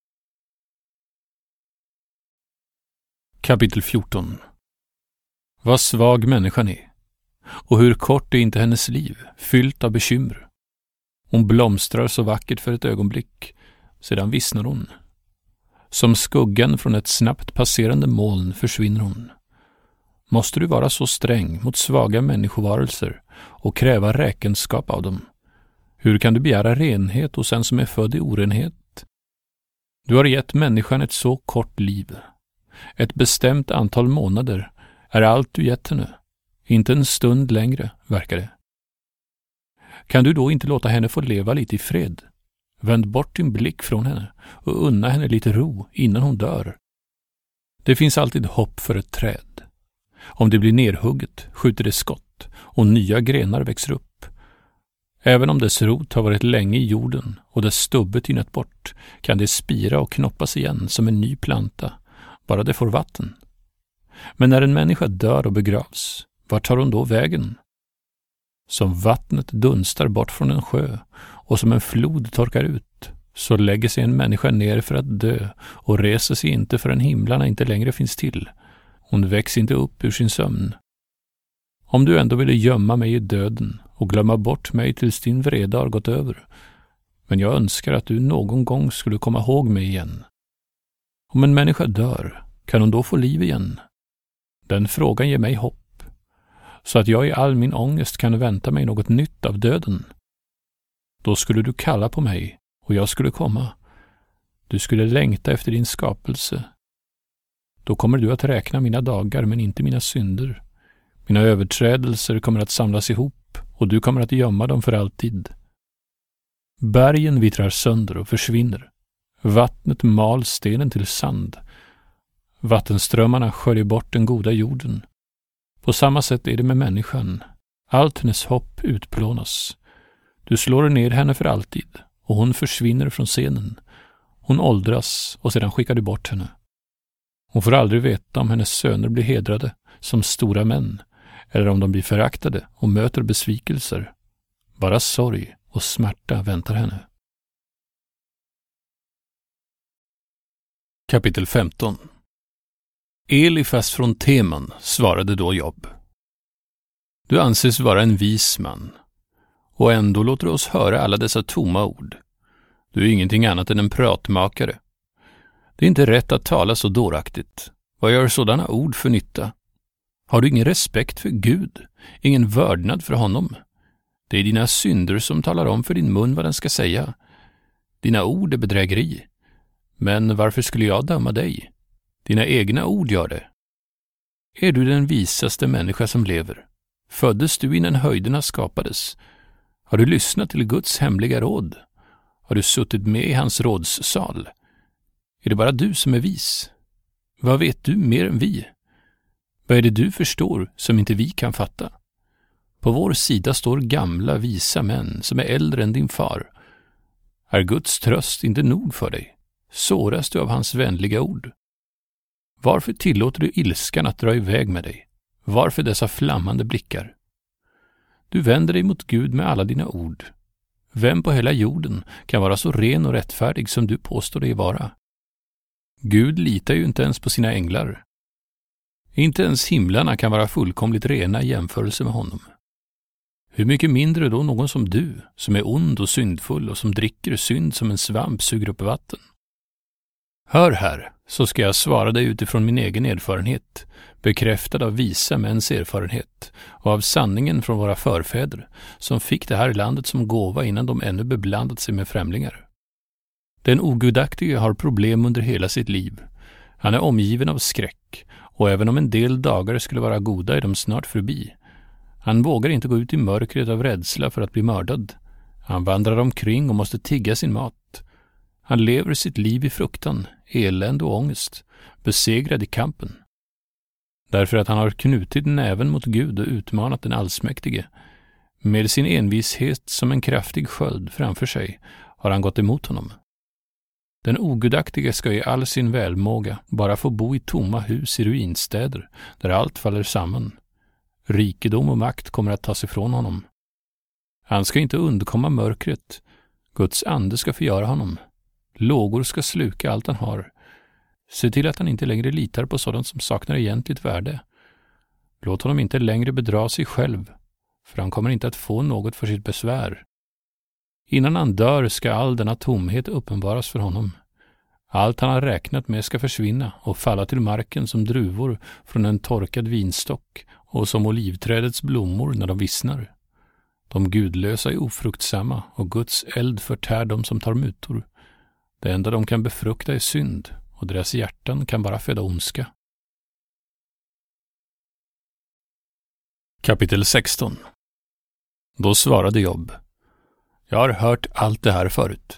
Kapitel fjorton. Vad svag människan är, och hur kort är inte hennes liv, fyllt av bekymmer. Hon blomstrar så vackert för ett ögonblick, sedan vissnar hon. Som skuggan från ett snabbt passerande moln försvinner hon. Måste du vara så sträng mot svaga människovarelser och kräva räkenskap av dem? Hur kan du begära renhet hos en som är född i orenhet? Du har gett människan ett så kort liv. Ett bestämt antal månader är allt du gett henne. Inte en stund längre, verkar det. Kan du då inte låta henne få leva lite i fred? Vänd bort din blick från henne och unna henne lite ro innan hon dör. Det finns alltid hopp för ett träd. Om det blir nerhugget skjuter det skott och nya grenar växer upp. Även om dess rot har varit länge i jorden och dess stubbe tynat bort kan det spira och knoppas igen som en ny planta, bara det får vatten. Men när en människa dör och begravs, vart tar hon då vägen? Som vattnet dunstar bort från en sjö och som en flod torkar ut, så lägger sig en människa ner för att dö och reser sig inte förrän himlarna inte längre finns till. Hon väcks inte upp ur sin sömn. Om du ändå ville gömma mig i döden och glömma bort mig tills din vrede har gått över, men jag önskar att du någon gång skulle komma ihåg mig igen. Om en människa dör, kan hon då få liv igen? Den frågan ger mig hopp, så att jag i all min ångest kan vänta mig något nytt av döden. Då skulle du kalla på mig och jag skulle komma. Du skulle längta efter din skapelse. Då kommer du att räkna mina dagar men inte mina synder. Mina överträdelser kommer att samlas ihop och du kommer att gömma dem för alltid. Bergen vittrar sönder och försvinner. Vattnet mal stenen till sand. Vattenströmmarna sköljer bort den goda jorden. På samma sätt är det med människan. Allt hennes hopp utplånas. Du slår ner henne för alltid och hon försvinner från scenen. Hon åldras och sedan skickar du bort henne. Hon får aldrig veta om hennes söner blir hedrade som stora män eller om de blir föraktade och möter besvikelser. Bara sorg och smärta väntar henne. Kapitel femton. Elifas från Teman svarade då Jobb. Du anses vara en vis man, och ändå låter du oss höra alla dessa tomma ord. Du är ingenting annat än en pratmakare. Det är inte rätt att tala så dåraktigt. Vad gör sådana ord för nytta? Har du ingen respekt för Gud, ingen vördnad för honom? Det är dina synder som talar om för din mun vad den ska säga. Dina ord är bedrägeri. Men varför skulle jag döma dig? Dina egna ord gör det. Är du den visaste människa som lever? Föddes du innan höjderna skapades? Har du lyssnat till Guds hemliga råd? Har du suttit med i hans rådssal? Är det bara du som är vis? Vad vet du mer än vi? Vad är det du förstår som inte vi kan fatta? På vår sida står gamla visa män som är äldre än din far. Är Guds tröst inte nog för dig? Såras du av hans vänliga ord? Varför tillåter du ilskan att dra iväg med dig? Varför dessa flammande blickar? Du vänder dig mot Gud med alla dina ord. Vem på hela jorden kan vara så ren och rättfärdig som du påstår dig vara? Gud litar ju inte ens på sina änglar. Inte ens himlarna kan vara fullkomligt rena i jämförelse med honom. Hur mycket mindre då någon som du, som är ond och syndfull och som dricker synd som en svamp suger upp vatten? Hör här, så ska jag svara dig utifrån min egen erfarenhet, bekräftad av visa mäns erfarenhet och av sanningen från våra förfäder, som fick det här landet som gåva innan de ännu beblandat sig med främlingar. Den ogudaktige har problem under hela sitt liv. Han är omgiven av skräck, och även om en del dagar skulle vara goda är de snart förbi. Han vågar inte gå ut i mörkret av rädsla för att bli mördad. Han vandrar omkring och måste tigga sin mat. Han lever sitt liv i fruktan, elände och ångest, besegrad i kampen. Därför att han har knutit näven mot Gud och utmanat den allsmäktige. Med sin envishet som en kraftig sköld framför sig har han gått emot honom. Den ogudaktige ska i all sin välmåga bara få bo i tomma hus i ruinstäder, där allt faller samman. Rikedom och makt kommer att tas ifrån honom. Han ska inte undkomma mörkret. Guds ande ska förgöra honom. Lågor ska sluka allt han har. Se till att han inte längre litar på sådant som saknar egentligt värde. Låt honom inte längre bedra sig själv, för han kommer inte att få något för sitt besvär. Innan han dör ska all denna tomhet uppenbaras för honom. Allt han har räknat med ska försvinna och falla till marken som druvor från en torkad vinstock och som olivträdets blommor när de vissnar. De gudlösa är ofruktsamma och Guds eld förtär dem som tar mutor. Det enda de kan befrukta är synd och deras hjärtan kan bara föda ondska. Kapitel sexton. Då svarade Job: Jag har hört allt det här förut.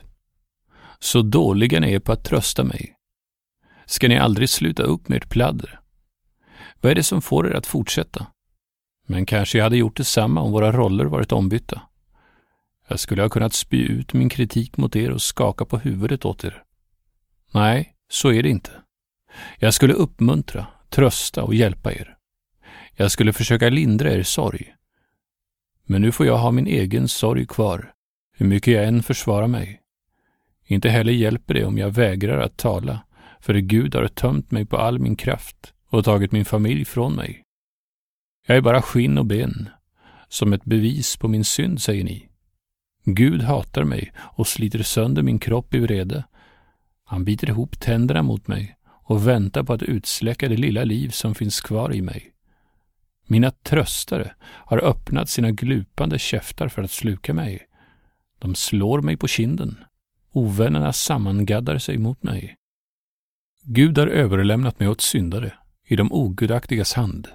Så dåliga ni är på att trösta mig. Ska ni aldrig sluta upp med ert pladder? Vad är det som får er att fortsätta? Men kanske jag hade gjort detsamma om våra roller varit ombytta. Jag skulle ha kunnat spy ut min kritik mot er och skaka på huvudet åt er. Nej, så är det inte. Jag skulle uppmuntra, trösta och hjälpa er. Jag skulle försöka lindra er sorg. Men nu får jag ha min egen sorg kvar, hur mycket jag än försvarar mig. Inte heller hjälper det om jag vägrar att tala, för Gud har tömt mig på all min kraft och tagit min familj från mig. Jag är bara skinn och ben, som ett bevis på min synd, säger ni. Gud hatar mig och sliter sönder min kropp i vrede. Han biter ihop tänderna mot mig och väntar på att utsläcka det lilla liv som finns kvar i mig. Mina tröstare har öppnat sina glupande käftar för att sluka mig. De slår mig på kinden. Ovännerna sammangaddar sig mot mig. Gud har överlämnat mig åt syndare i de ogudaktigas hand.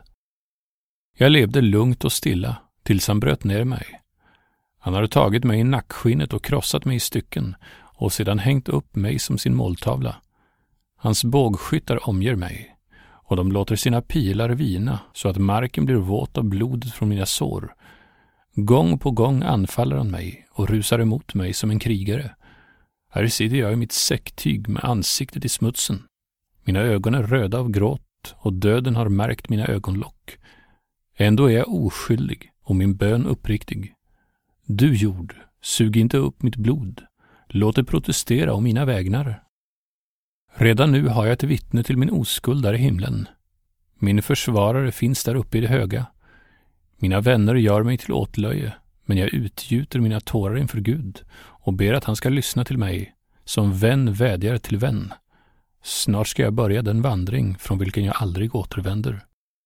Jag levde lugnt och stilla tills han bröt ner mig. Han har tagit mig i nackskinnet och krossat mig i stycken och sedan hängt upp mig som sin måltavla. Hans bågskyttar omger mig och de låter sina pilar vina så att marken blir våt av blodet från mina sår. Gång på gång anfaller han mig och rusar emot mig som en krigare. Här sitter jag i mitt säcktyg med ansiktet i smutsen. Mina ögon är röda av gråt och döden har märkt mina ögonlock. Ändå är jag oskyldig och min bön uppriktig. Du jord, sug inte upp mitt blod. Låt det protestera om mina vägnar. Redan nu har jag ett vittne till min oskuld där i himlen. Min försvarare finns där uppe i det höga. Mina vänner gör mig till åtlöje, men jag utgjuter mina tårar inför Gud och ber att han ska lyssna till mig, som vän vädjar till vän. Snart ska jag börja den vandring från vilken jag aldrig återvänder.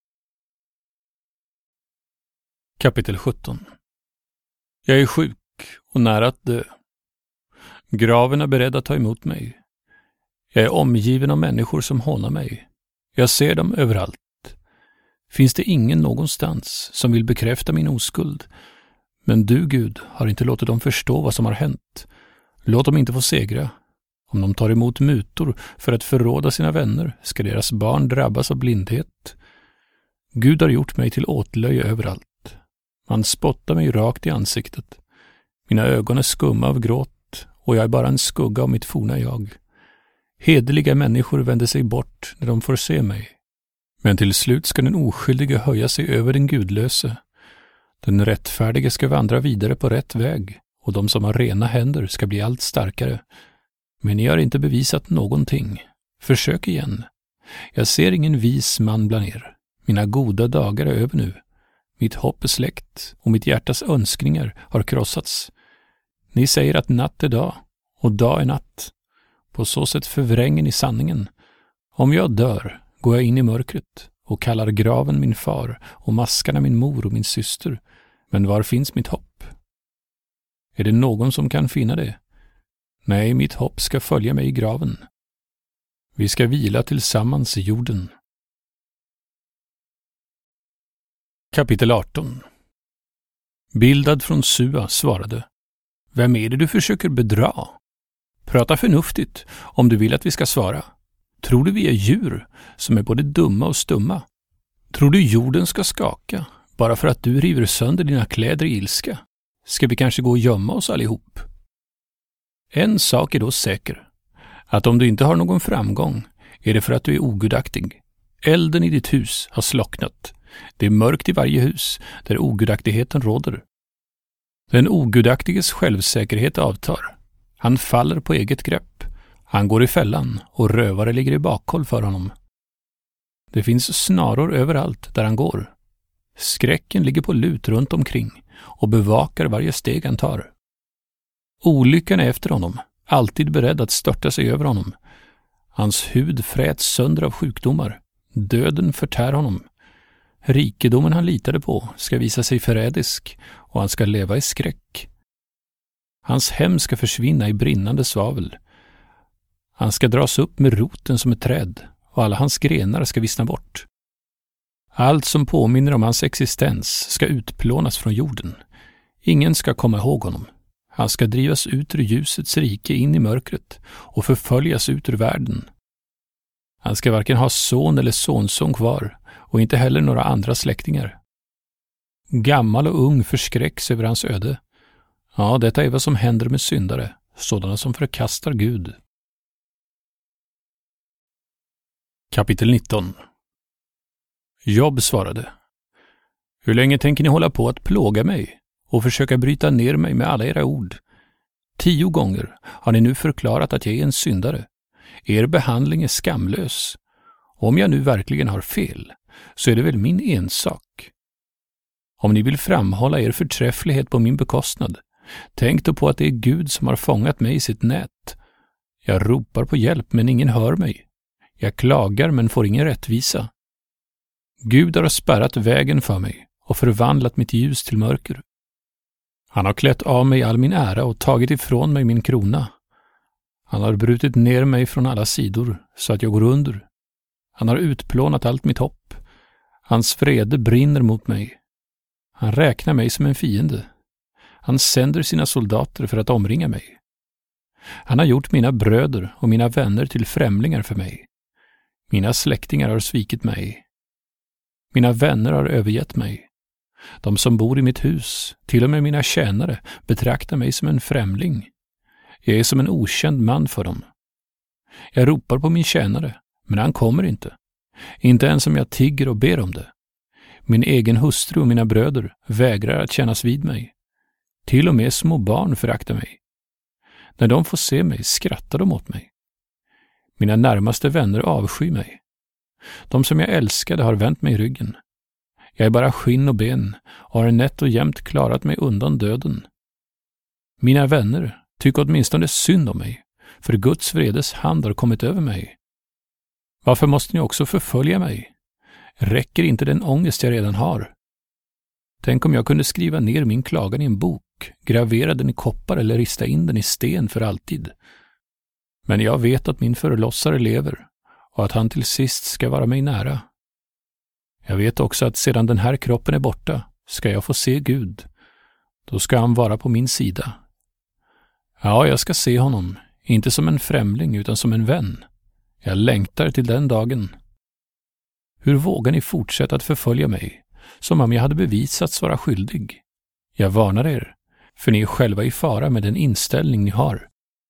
Kapitel sjutton. Jag är sjuk och nära att dö. Graven är beredd att ta emot mig. Jag är omgiven av människor som hånar mig. Jag ser dem överallt. Finns det ingen någonstans som vill bekräfta min oskuld? Men du, Gud, har inte låtit dem förstå vad som har hänt. Låt dem inte få segra. Om de tar emot mutor för att förråda sina vänner ska deras barn drabbas av blindhet. Gud har gjort mig till åtlöje överallt. Man spottar mig rakt i ansiktet. Mina ögon är skumma av gråt och jag är bara en skugga av mitt forna jag. Hederliga människor vänder sig bort när de får se mig. Men till slut ska den oskyldige höja sig över den gudlöse. Den rättfärdige ska vandra vidare på rätt väg och de som har rena händer ska bli allt starkare. Men ni har inte bevisat någonting. Försök igen. Jag ser ingen vis man bland er. Mina goda dagar är över nu. Mitt hopp är släckt och mitt hjärtas önskningar har krossats. Ni säger att natt är dag och dag är natt. På så sätt förvränger ni sanningen. Om jag dör går jag in i mörkret och kallar graven min far och maskarna min mor och min syster. Men var finns mitt hopp? Är det någon som kan finna det? Nej, mitt hopp ska följa mig i graven. Vi ska vila tillsammans i jorden. Kapitel arton. Bildad från Sua svarade: Vem är det du försöker bedra? Prata förnuftigt om du vill att vi ska svara. Tror du vi är djur som är både dumma och stumma? Tror du jorden ska skaka bara för att du river sönder dina kläder i ilska? Ska vi kanske gå och gömma oss allihop? En sak är då säker, att om du inte har någon framgång är det för att du är ogudaktig. Elden i ditt hus har slocknat. Det är mörkt i varje hus där ogudaktigheten råder. Den ogudaktiges självsäkerhet avtar. Han faller på eget grepp. Han går i fällan och rövare ligger i bakhåll för honom. Det finns snaror överallt där han går. Skräcken ligger på lut runt omkring och bevakar varje steg han tar. Olyckan är efter honom, alltid beredd att störta sig över honom. Hans hud fräts sönder av sjukdomar. Döden förtär honom. Rikedomen han litade på ska visa sig förrädisk och han ska leva i skräck. Hans hem ska försvinna i brinnande svavel. Han ska dras upp med roten som ett träd och alla hans grenar ska vissna bort. Allt som påminner om hans existens ska utplånas från jorden. Ingen ska komma ihåg honom. Han ska drivas ut ur ljusets rike in i mörkret och förföljas ut ur världen. Han ska varken ha son eller sonson kvar och inte heller några andra släktingar. Gammal och ung förskräcks över hans öde. Ja, detta är vad som händer med syndare, sådana som förkastar Gud. Kapitel nitton. Jobb svarade: Hur länge tänker ni hålla på att plåga mig och försöka bryta ner mig med alla era ord? Tio gånger har ni nu förklarat att jag är en syndare. Er behandling är skamlös. Om jag nu verkligen har fel, så är det väl min ensak. Om ni vill framhålla er förträfflighet på min bekostnad, tänk då på att det är Gud som har fångat mig i sitt nät. Jag ropar på hjälp, men ingen hör mig. Jag klagar, men får ingen rättvisa. Gud har spärrat vägen för mig och förvandlat mitt ljus till mörker. Han har klätt av mig all min ära och tagit ifrån mig min krona. Han har brutit ner mig från alla sidor så att jag går under. Han har utplånat allt mitt hopp. Hans vrede brinner mot mig. Han räknar mig som en fiende. Han sänder sina soldater för att omringa mig. Han har gjort mina bröder och mina vänner till främlingar för mig. Mina släktingar har svikit mig. Mina vänner har övergett mig. De som bor i mitt hus, till och med mina tjänare, betraktar mig som en främling. Jag är som en okänd man för dem. Jag ropar på min tjänare, men han kommer inte. Inte ens om jag tigger och ber om det. Min egen hustru och mina bröder vägrar att kännas vid mig. Till och med små barn föraktar mig. När de får se mig skrattar de åt mig. Mina närmaste vänner avskyr mig. De som jag älskade har vänt mig ryggen. Jag är bara skinn och ben och har nätt och jämt klarat mig undan döden. Mina vänner tycker åtminstone synd om mig, för Guds vredes hand har kommit över mig. Varför måste ni också förfölja mig? Räcker inte den ångest jag redan har? Tänk om jag kunde skriva ner min klagan i en bok, gravera den i koppar eller rista in den i sten för alltid. Men jag vet att min förlossare lever och att han till sist ska vara mig nära. Jag vet också att sedan den här kroppen är borta ska jag få se Gud. Då ska han vara på min sida. Ja, jag ska se honom, inte som en främling utan som en vän. Jag längtar till den dagen. Hur vågar ni fortsätta att förfölja mig, som om jag hade bevisats vara skyldig? Jag varnar er, för ni är själva i fara med den inställning ni har.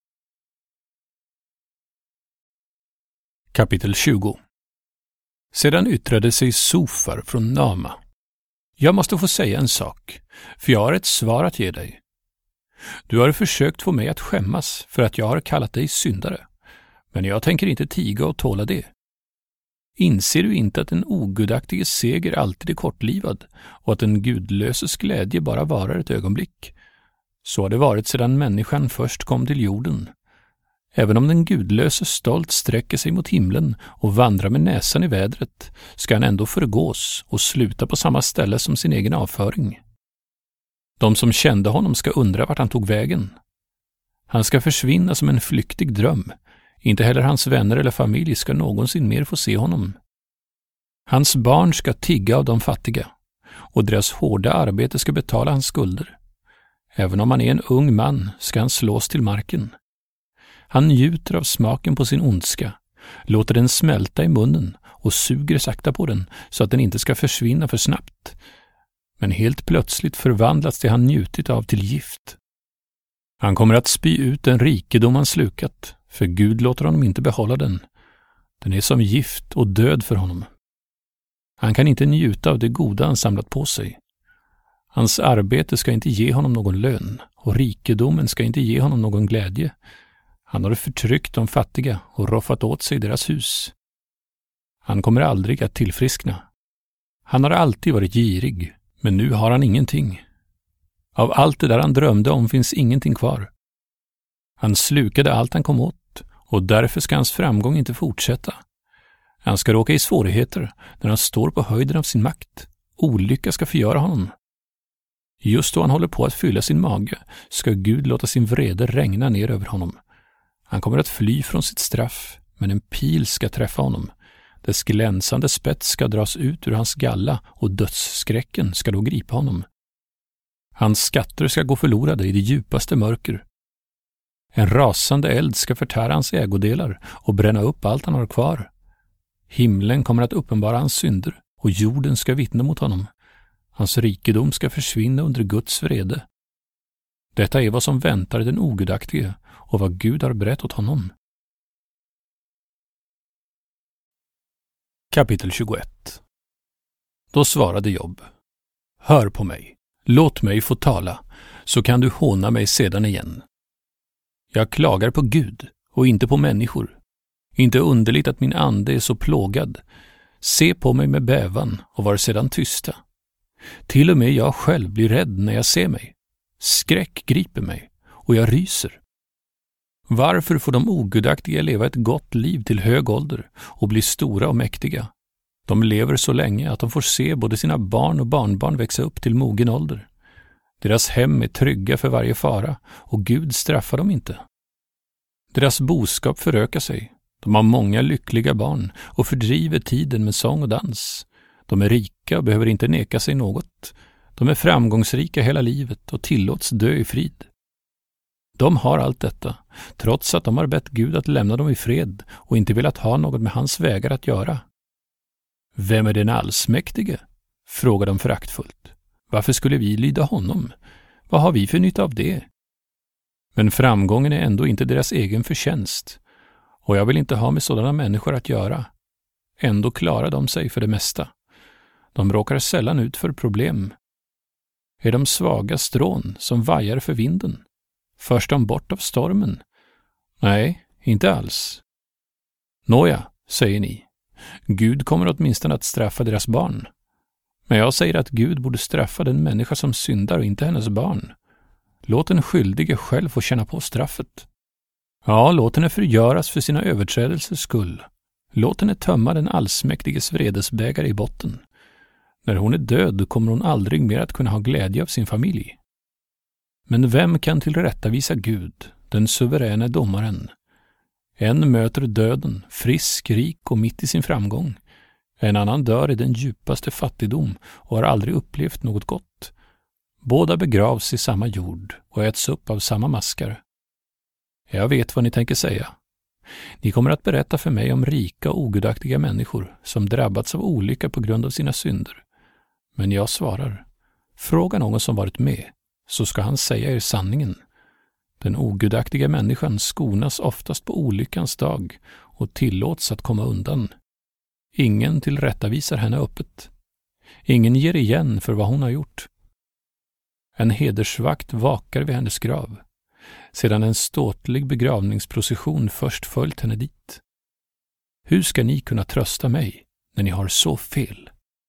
Kapitel tjugo. Sedan yttrade sig Sofar från Nama. Jag måste få säga en sak, för jag har ett svar att ge dig. Du har försökt få mig att skämmas för att jag har kallat dig syndare, men jag tänker inte tiga och tåla det. Inser du inte att den ogudaktige seger alltid är kortlivad och att den gudlöses glädje bara varar ett ögonblick? Så har det varit sedan människan först kom till jorden. Även om den gudlöse stolt sträcker sig mot himlen och vandrar med näsan i vädret, ska han ändå förgås och sluta på samma ställe som sin egen avföring. De som kände honom ska undra vart han tog vägen. Han ska försvinna som en flyktig dröm. Inte heller hans vänner eller familj ska någonsin mer få se honom. Hans barn ska tigga av de fattiga, och deras hårda arbete ska betala hans skulder. Även om han är en ung man ska han slås till marken. Han njuter av smaken på sin ondska, låter den smälta i munnen och suger sakta på den så att den inte ska försvinna för snabbt. Men helt plötsligt förvandlas det han njutit av till gift. Han kommer att spy ut den rikedom han slukat, för Gud låter honom inte behålla den. Den är som gift och död för honom. Han kan inte njuta av det goda han samlat på sig. Hans arbete ska inte ge honom någon lön, och rikedomen ska inte ge honom någon glädje. Han har förtryckt de fattiga och roffat åt sig deras hus. Han kommer aldrig att tillfriskna. Han har alltid varit girig, men nu har han ingenting. Av allt det där han drömde om finns ingenting kvar. Han slukade allt han kom åt, och därför ska hans framgång inte fortsätta. Han ska råka i svårigheter när han står på höjden av sin makt. Olycka ska förgöra honom. Just då han håller på att fylla sin mage ska Gud låta sin vrede regna ner över honom. Han kommer att fly från sitt straff, men en pil ska träffa honom. Dess glänsande spets ska dras ut ur hans galla och dödsskräcken ska då gripa honom. Hans skatter ska gå förlorade i det djupaste mörker. En rasande eld ska förtära hans ägodelar och bränna upp allt han har kvar. Himlen kommer att uppenbara hans synder och jorden ska vittna mot honom. Hans rikedom ska försvinna under Guds vrede. Detta är vad som väntar den ogudaktige och vad Gud har berättat åt honom. Kapitel tjugoett. Då svarade Job: Hör på mig, låt mig få tala, så kan du håna mig sedan igen. Jag klagar på Gud och inte på människor. Inte underligt att min ande är så plågad. Se på mig med bävan och var sedan tysta. Till och med jag själv blir rädd när jag ser mig. Skräck griper mig och jag ryser. Varför får de ogudaktiga leva ett gott liv till hög ålder och bli stora och mäktiga? De lever så länge att de får se både sina barn och barnbarn växa upp till mogen ålder. Deras hem är trygga för varje fara och Gud straffar dem inte. Deras boskap förökar sig. De har många lyckliga barn och fördriver tiden med sång och dans. De är rika och behöver inte neka sig något. De är framgångsrika hela livet och tillåts dö i frid. De har allt detta, trots att de har bett Gud att lämna dem i fred och inte velat ha något med hans vägar att göra. Vem är den allsmäktige? Frågar de föraktfullt. Varför skulle vi lyda honom? Vad har vi för nytta av det? Men framgången är ändå inte deras egen förtjänst, och jag vill inte ha med sådana människor att göra. Ändå klarar de sig för det mesta. De råkar sällan ut för problem. Är de svaga strån som vajar för vinden? Förs de bort av stormen? Nej, inte alls. Nåja, säger ni. Gud kommer åtminstone att straffa deras barn. Men jag säger att Gud borde straffa den människa som syndar och inte hennes barn. Låt den skyldige själv få känna på straffet. Ja, låt henne förgöras för sina överträdelsers skull. Låt henne tömma den allsmäktiges vredesbägare i botten. När hon är död kommer hon aldrig mer att kunna ha glädje av sin familj. Men vem kan tillrättavisa Gud, den suveräna domaren? En möter döden, frisk, rik och mitt i sin framgång. En annan dör i den djupaste fattigdom och har aldrig upplevt något gott. Båda begravs i samma jord och äts upp av samma maskar. Jag vet vad ni tänker säga. Ni kommer att berätta för mig om rika och ogudaktiga människor som drabbats av olycka på grund av sina synder. Men jag svarar, fråga någon som varit med, så ska han säga er sanningen. Den ogudaktiga människan skonas oftast på olyckans dag och tillåts att komma undan. Ingen tillrättavisar henne öppet. Ingen ger igen för vad hon har gjort. En hedersvakt vakar vid hennes grav, sedan en ståtlig begravningsprocession först följt henne dit. Hur ska ni kunna trösta mig när ni har så fel?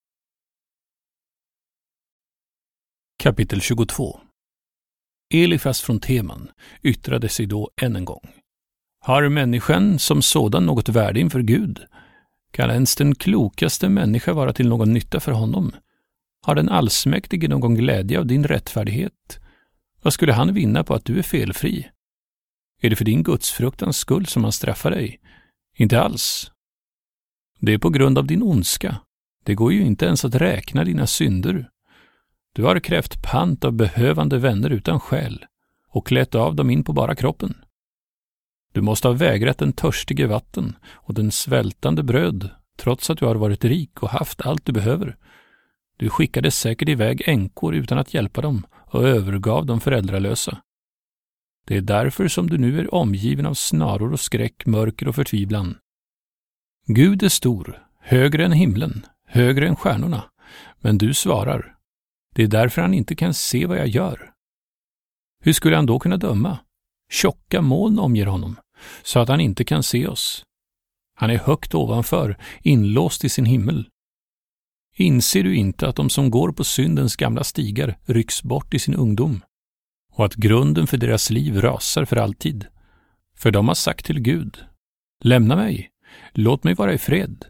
Kapitel tjugotvå. Elifas från Teman yttrade sig då än en gång. Har människan som sådan något värde inför Gud? Kan ens den klokaste människa vara till någon nytta för honom? Har den allsmäktige någon glädje av din rättfärdighet? Vad skulle han vinna på att du är felfri? Är det för din gudsfruktans skull som han straffar dig? Inte alls. Det är på grund av din ondska. Det går ju inte ens att räkna dina synder. Du har krävt pant av behövande vänner utan skäl och klätt av dem in på bara kroppen. Du måste ha vägrat den törstige vatten och den svältande bröd, trots att du har varit rik och haft allt du behöver. Du skickade säkert iväg änkor utan att hjälpa dem och övergav de föräldralösa. Det är därför som du nu är omgiven av snaror och skräck, mörker och förtvivlan. Gud är stor, högre än himlen, högre än stjärnorna, men du svarar. Det är därför han inte kan se vad jag gör. Hur skulle han då kunna döma? Tjocka moln omger honom, så att han inte kan se oss. Han är högt ovanför, inlåst i sin himmel. Inser du inte att de som går på syndens gamla stigar rycks bort i sin ungdom, och att grunden för deras liv rasar för alltid? För de har sagt till Gud, lämna mig, låt mig vara i fred.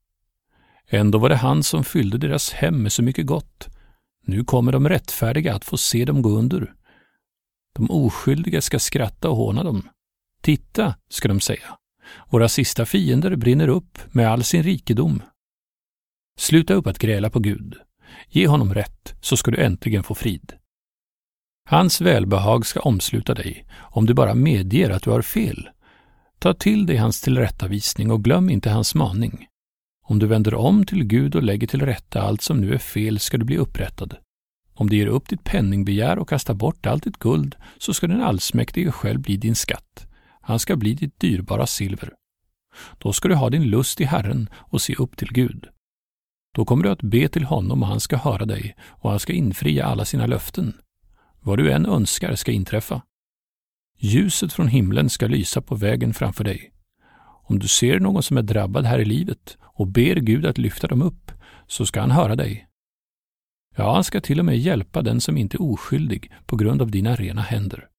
Ändå var det han som fyllde deras hem med så mycket gott. Nu kommer de rättfärdiga att få se dem gå under. De oskyldiga ska skratta och håna dem. Titta, ska de säga. Våra sista fiender brinner upp med all sin rikedom. Sluta upp att gräla på Gud. Ge honom rätt, så ska du äntligen få frid. Hans välbehag ska omsluta dig, om du bara medger att du har fel. Ta till dig hans tillrättavisning och glöm inte hans maning. Om du vänder om till Gud och lägger till rätta allt som nu är fel ska du bli upprättad. Om du ger upp ditt penningbegär och kastar bort allt ditt guld så ska den allsmäktige själv bli din skatt. Han ska bli ditt dyrbara silver. Då ska du ha din lust i Herren och se upp till Gud. Då kommer du att be till honom och han ska höra dig och han ska infria alla sina löften. Vad du än önskar ska inträffa. Ljuset från himlen ska lysa på vägen framför dig. Om du ser någon som är drabbad här i livet och ber Gud att lyfta dem upp, så ska han höra dig. Ja, han ska till och med hjälpa den som inte är oskyldig på grund av dina rena händer.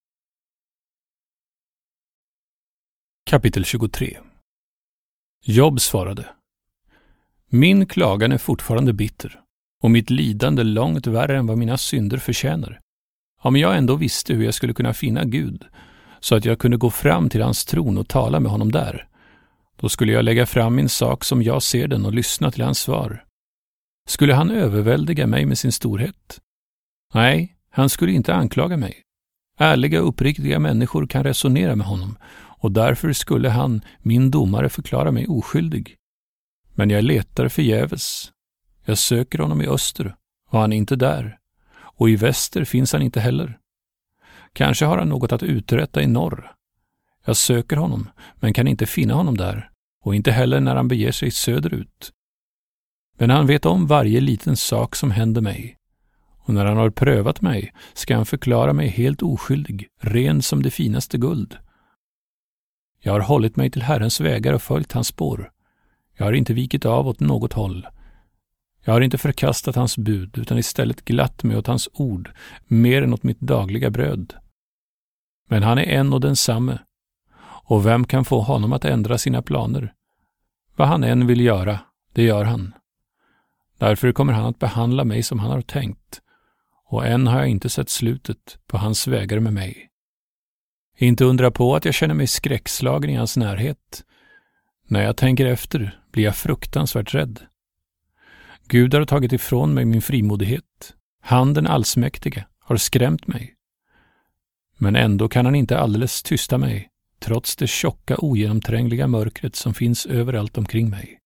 Kapitel tjugotre. Jobb svarade. Min klagan är fortfarande bitter, och mitt lidande långt värre än vad mina synder förtjänar. Om jag ändå visste hur jag skulle kunna finna Gud, så att jag kunde gå fram till hans tron och tala med honom där, då skulle jag lägga fram min sak som jag ser den och lyssna till hans svar. Skulle han överväldiga mig med sin storhet? Nej, han skulle inte anklaga mig. Ärliga och uppriktiga människor kan resonera med honom, och därför skulle han, min domare, förklara mig oskyldig. Men jag letar förgäves. Jag söker honom i öster, och han är inte där. Och i väster finns han inte heller. Kanske har han något att uträtta i norr. Jag söker honom, men kan inte finna honom där, och inte heller när han beger sig söderut. Men han vet om varje liten sak som händer mig. Och när han har prövat mig ska han förklara mig helt oskyldig, ren som det finaste guld. Jag har hållit mig till Herrens vägar och följt hans spår. Jag har inte vikit av åt något håll. Jag har inte förkastat hans bud, utan istället glatt mig åt hans ord, mer än åt mitt dagliga bröd. Men han är en och densamme, och vem kan få honom att ändra sina planer? Vad han än vill göra, det gör han. Därför kommer han att behandla mig som han har tänkt, och än har jag inte sett slutet på hans vägar med mig. Inte undra på att jag känner mig skräckslagen i hans närhet. När jag tänker efter blir jag fruktansvärt rädd. Gud har tagit ifrån mig min frimodighet. Han, den allsmäktige, har skrämt mig. Men ändå kan han inte alldeles tysta mig, trots det tjocka, ogenomträngliga mörkret som finns överallt omkring mig.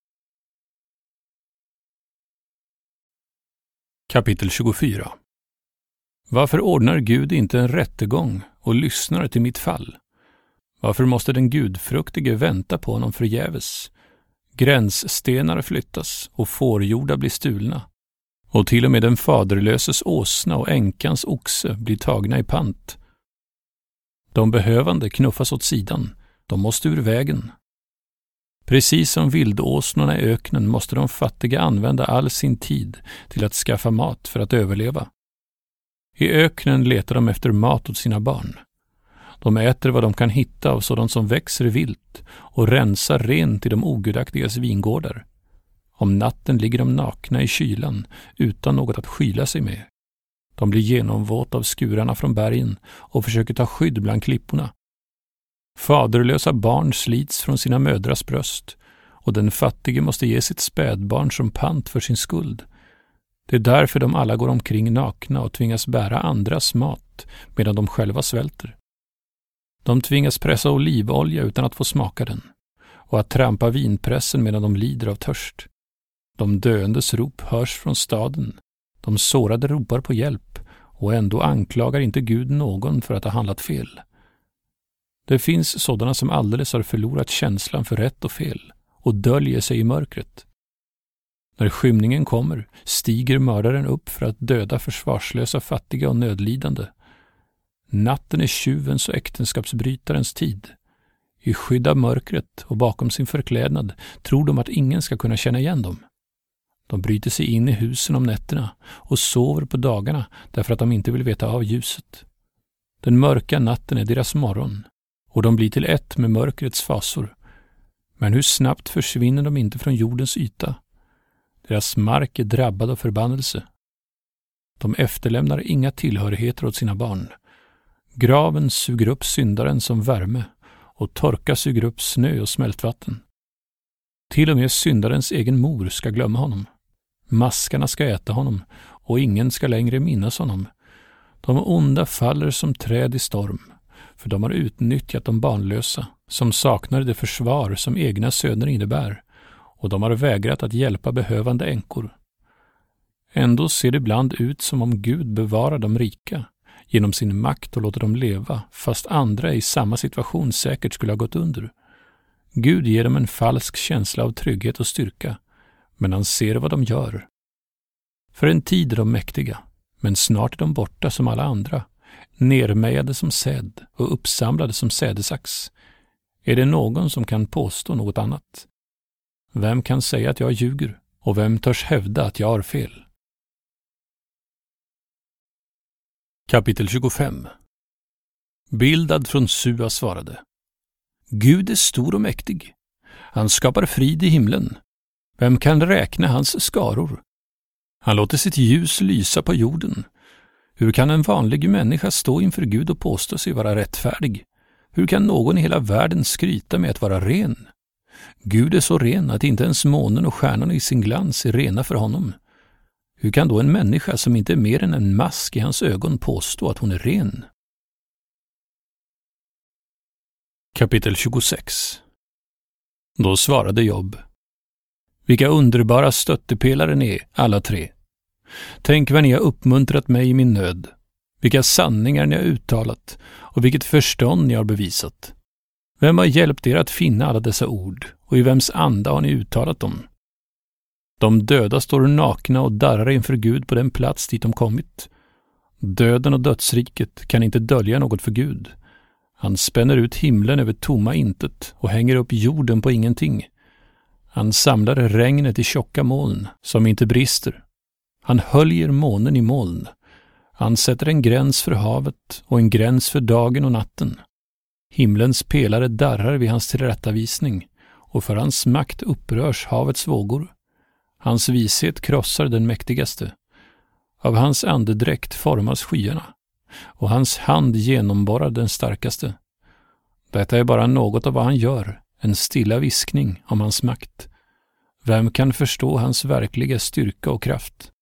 Kapitel tjugofyra. Varför ordnar Gud inte en rättegång och lyssnar till mitt fall? Varför måste den gudfruktige vänta på honom förgäves? Gränsstenar flyttas och fårjordar blir stulna. Och till och med den faderlöses åsna och änkans oxe blir tagna i pant. De behövande knuffas åt sidan. De måste ur vägen. Precis som vildåsnorna i öknen måste de fattiga använda all sin tid till att skaffa mat för att överleva. I öknen letar de efter mat åt sina barn. De äter vad de kan hitta av sådant som växer vilt och rensar rent i de ogudaktigas vingårdar. Om natten ligger de nakna i kylan utan något att skyla sig med. De blir genomvåt av skurarna från bergen och försöker ta skydd bland klipporna. Faderlösa barn slits från sina mödrars bröst och den fattige måste ge sitt spädbarn som pant för sin skuld. Det är därför de alla går omkring nakna och tvingas bära andras mat medan de själva svälter. De tvingas pressa olivolja utan att få smaka den och att trampa vinpressen medan de lider av törst. De döendes rop hörs från staden. De sårade ropar på hjälp och ändå anklagar inte Gud någon för att ha handlat fel. Det finns sådana som alldeles har förlorat känslan för rätt och fel och döljer sig i mörkret. När skymningen kommer stiger mördaren upp för att döda försvarslösa fattiga och nödlidande. Natten är tjuvens och äktenskapsbrytarens tid. I skydd av mörkret och bakom sin förklädnad tror de att ingen ska kunna känna igen dem. De bryter sig in i husen om nätterna och sover på dagarna därför att de inte vill veta av ljuset. Den mörka natten är deras morgon och de blir till ett med mörkrets fasor. Men hur snabbt försvinner de inte från jordens yta? Deras mark är drabbad av förbannelse. De efterlämnar inga tillhörigheter åt sina barn. Graven suger upp syndaren som värme och torka suger upp snö och smältvatten. Till och med syndarens egen mor ska glömma honom. Maskarna ska äta honom och ingen ska längre minnas honom. De onda faller som träd i storm, för de har utnyttjat de barnlösa som saknar det försvar som egna söner innebär, och de har vägrat att hjälpa behövande änkor. Ändå ser det ibland ut som om Gud bevarar de rika genom sin makt och låter dem leva, fast andra i samma situation säkert skulle ha gått under. Gud ger dem en falsk känsla av trygghet och styrka, men han ser vad de gör. För en tid är de mäktiga, men snart är de borta som alla andra, nermejade som säd och uppsamlade som sädesax. Är det någon som kan påstå något annat? Vem kan säga att jag ljuger, och vem törs hävda att jag har fel? Kapitel tjugofem. Bildad från Sua svarade: Gud är stor och mäktig. Han skapar frid i himlen. Vem kan räkna hans skaror? Han låter sitt ljus lysa på jorden. Hur kan en vanlig människa stå inför Gud och påstå sig vara rättfärdig? Hur kan någon i hela världen skryta med att vara ren? Gud är så ren att inte ens månen och stjärnorna i sin glans är rena för honom. Hur kan då en människa som inte är mer än en mask i hans ögon påstå att hon är ren? Kapitel tjugosex. Då svarade Job: Vilka underbara stöttepelare ni är, alla tre. Tänk vad ni har uppmuntrat mig i min nöd. Vilka sanningar ni har uttalat och vilket förstånd ni har bevisat. Vem har hjälpt er att finna alla dessa ord, och i vems anda har ni uttalat dem? De döda står nakna och darrar inför Gud på den plats dit de kommit. Döden och dödsriket kan inte dölja något för Gud. Han spänner ut himlen över tomma intet och hänger upp jorden på ingenting. Han samlar regnet i tjocka moln som inte brister. Han höljer månen i moln. Han sätter en gräns för havet och en gräns för dagen och natten. Himlens pelare darrar vid hans tillrättavisning, och för hans makt upprörs havets vågor. Hans vishet krossar den mäktigaste. Av hans andedräkt formas skyarna, och hans hand genomborrar den starkaste. Detta är bara något av vad han gör, en stilla viskning om hans makt. Vem kan förstå hans verkliga styrka och kraft?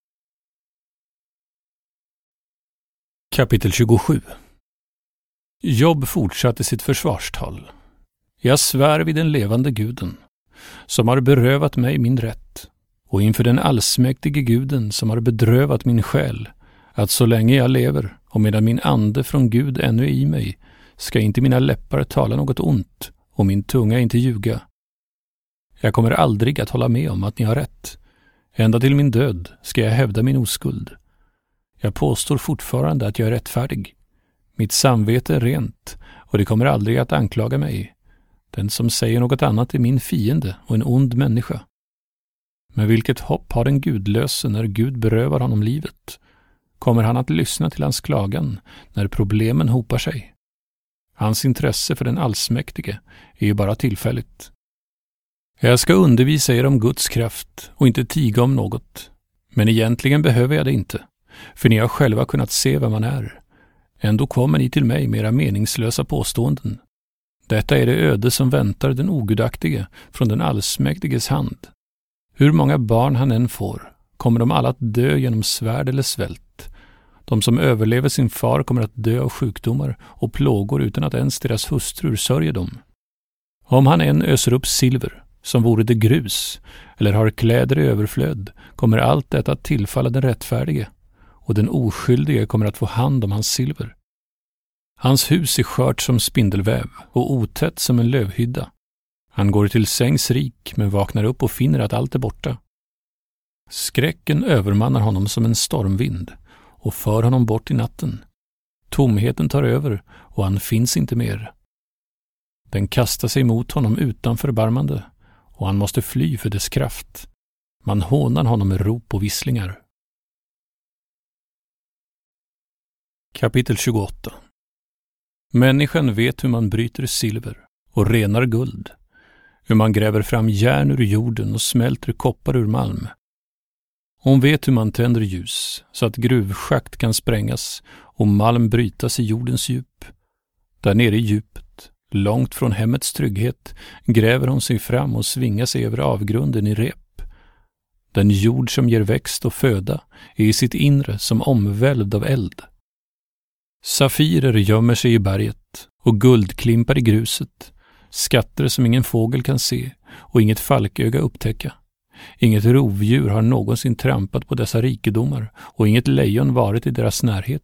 Kapitel tjugosju. Job fortsatte sitt försvarstal. Jag svär vid den levande guden, som har berövat mig min rätt, och inför den allsmäktige guden som har bedrövat min själ, att så länge jag lever och medan min ande från Gud ännu är i mig, ska inte mina läppar tala något ont och min tunga inte ljuga. Jag kommer aldrig att hålla med om att ni har rätt. Ända till min död ska jag hävda min oskuld. Jag påstår fortfarande att jag är rättfärdig. Mitt samvete är rent, och det kommer aldrig att anklaga mig. Den som säger något annat är min fiende och en ond människa. Men vilket hopp har den gudlöse när Gud berövar honom livet? Kommer han att lyssna till hans klagan när problemen hopar sig? Hans intresse för den allsmäktige är ju bara tillfälligt. Jag ska undervisa er om Guds kraft och inte tiga om något. Men egentligen behöver jag det inte, för ni har själva kunnat se vem man är. Ändå kommer ni till mig med era meningslösa påståenden. Detta är det öde som väntar den ogudaktige från den allsmäktiges hand. Hur många barn han än får, kommer de alla att dö genom svärd eller svält. De som överlever sin far kommer att dö av sjukdomar och plågor utan att ens deras hustrur sörjer dem. Om han än öser upp silver, som vore det grus, eller har kläder i överflöd, kommer allt detta att tillfalla den rättfärdige, och den oskyldige kommer att få hand om hans silver. Hans hus är skört som spindelväv och otätt som en lövhydda. Han går till sängs rik men vaknar upp och finner att allt är borta. Skräcken övermannar honom som en stormvind och för honom bort i natten. Tomheten tar över och han finns inte mer. Den kastar sig mot honom utan förbarmande och han måste fly för dess kraft. Man hånar honom med rop och visslingar. Kapitel tjugoåtta. Människan vet hur man bryter silver och renar guld, hur man gräver fram järn ur jorden och smälter koppar ur malm. Hon vet hur man tänder ljus så att gruvschakt kan sprängas och malm brytas i jordens djup. Där nere i djupet, långt från hemmets trygghet, gräver hon sig fram och svingar sig över avgrunden i rep. Den jord som ger växt och föda är i sitt inre som omvälvd av eld. Safirer gömmer sig i berget och guldklimpar i gruset, skatter som ingen fågel kan se och inget falköga upptäcka. Inget rovdjur har någonsin trampat på dessa rikedomar och inget lejon varit i deras närhet.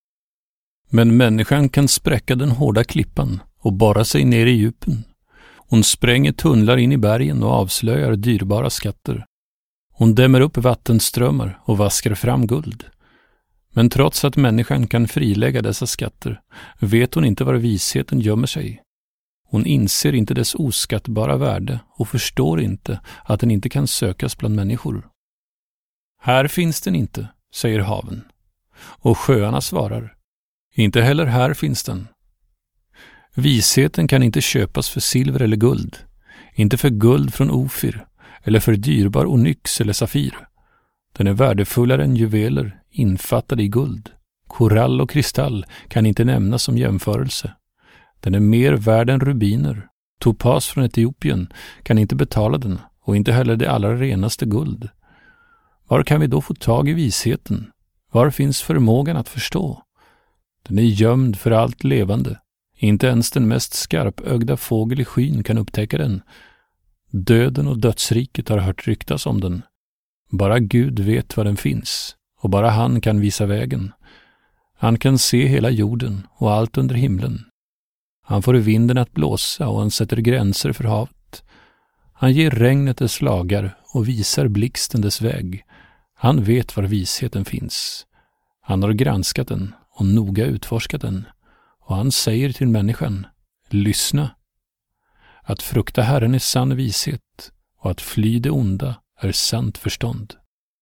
Men människan kan spräcka den hårda klippan och borra sig ner i djupen. Hon spränger tunnlar in i bergen och avslöjar dyrbara skatter. Hon dämmer upp vattenströmmar och vaskar fram guld. Men trots att människan kan frilägga dessa skatter vet hon inte var visheten gömmer sig. Hon inser inte dess oskattbara värde och förstår inte att den inte kan sökas bland människor. Här finns den inte, säger haven. Och sjöarna svarar. Inte heller här finns den. Visheten kan inte köpas för silver eller guld. Inte för guld från Ofir eller för dyrbar onyx eller safir. Den är värdefullare än juveler infattade i guld. Korall och kristall kan inte nämnas som jämförelse. Den är mer värd än rubiner. Topas från Etiopien kan inte betala den och inte heller det allra renaste guld. Var kan vi då få tag i visheten? Var finns förmågan att förstå? Den är gömd för allt levande. Inte ens den mest skarpögda fågel i skyn kan upptäcka den. Döden och dödsriket har hört ryktas om den. Bara Gud vet var den finns och bara han kan visa vägen. Han kan se hela jorden och allt under himlen. Han får vinden att blåsa och han sätter gränser för havet. Han ger regnet dess lagar och visar blixten dess väg. Han vet var visheten finns. Han har granskat den och noga utforskat den. Och han säger till människan, lyssna. Att frukta Herren är sann vishet och att fly det onda är sant förstånd.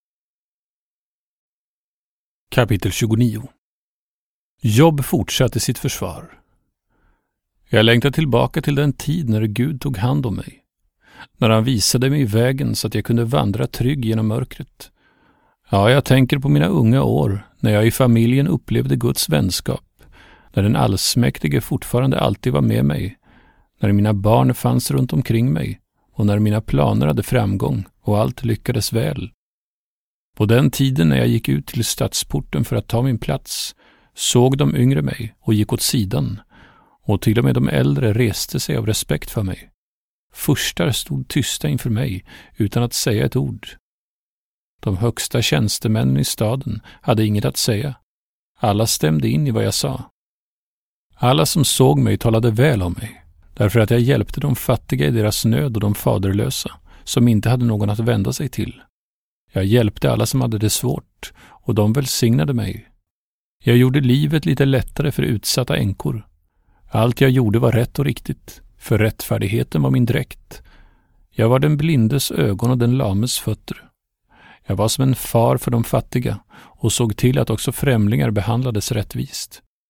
Kapitel tjugonio. Jobb fortsatte sitt försvar. Jag längtar tillbaka till den tid när Gud tog hand om mig. När han visade mig vägen så att jag kunde vandra trygg genom mörkret. Ja, jag tänker på mina unga år när jag i familjen upplevde Guds vänskap. När den allsmäktige fortfarande alltid var med mig. När mina barn fanns runt omkring mig. Och när mina planer hade framgång och allt lyckades väl. På den tiden när jag gick ut till stadsporten för att ta min plats såg de yngre mig och gick åt sidan. Och till och med de äldre reste sig av respekt för mig. Furstar stod tysta inför mig utan att säga ett ord. De högsta tjänstemännen i staden hade inget att säga. Alla stämde in i vad jag sa. Alla som såg mig talade väl om mig, därför att jag hjälpte de fattiga i deras nöd och de faderlösa, som inte hade någon att vända sig till. Jag hjälpte alla som hade det svårt, och de välsignade mig. Jag gjorde livet lite lättare för utsatta änkor. Allt jag gjorde var rätt och riktigt, för rättfärdigheten var min dräkt. Jag var den blindes ögon och den lames fötter. Jag var som en far för de fattiga och såg till att också främlingar behandlades rättvist.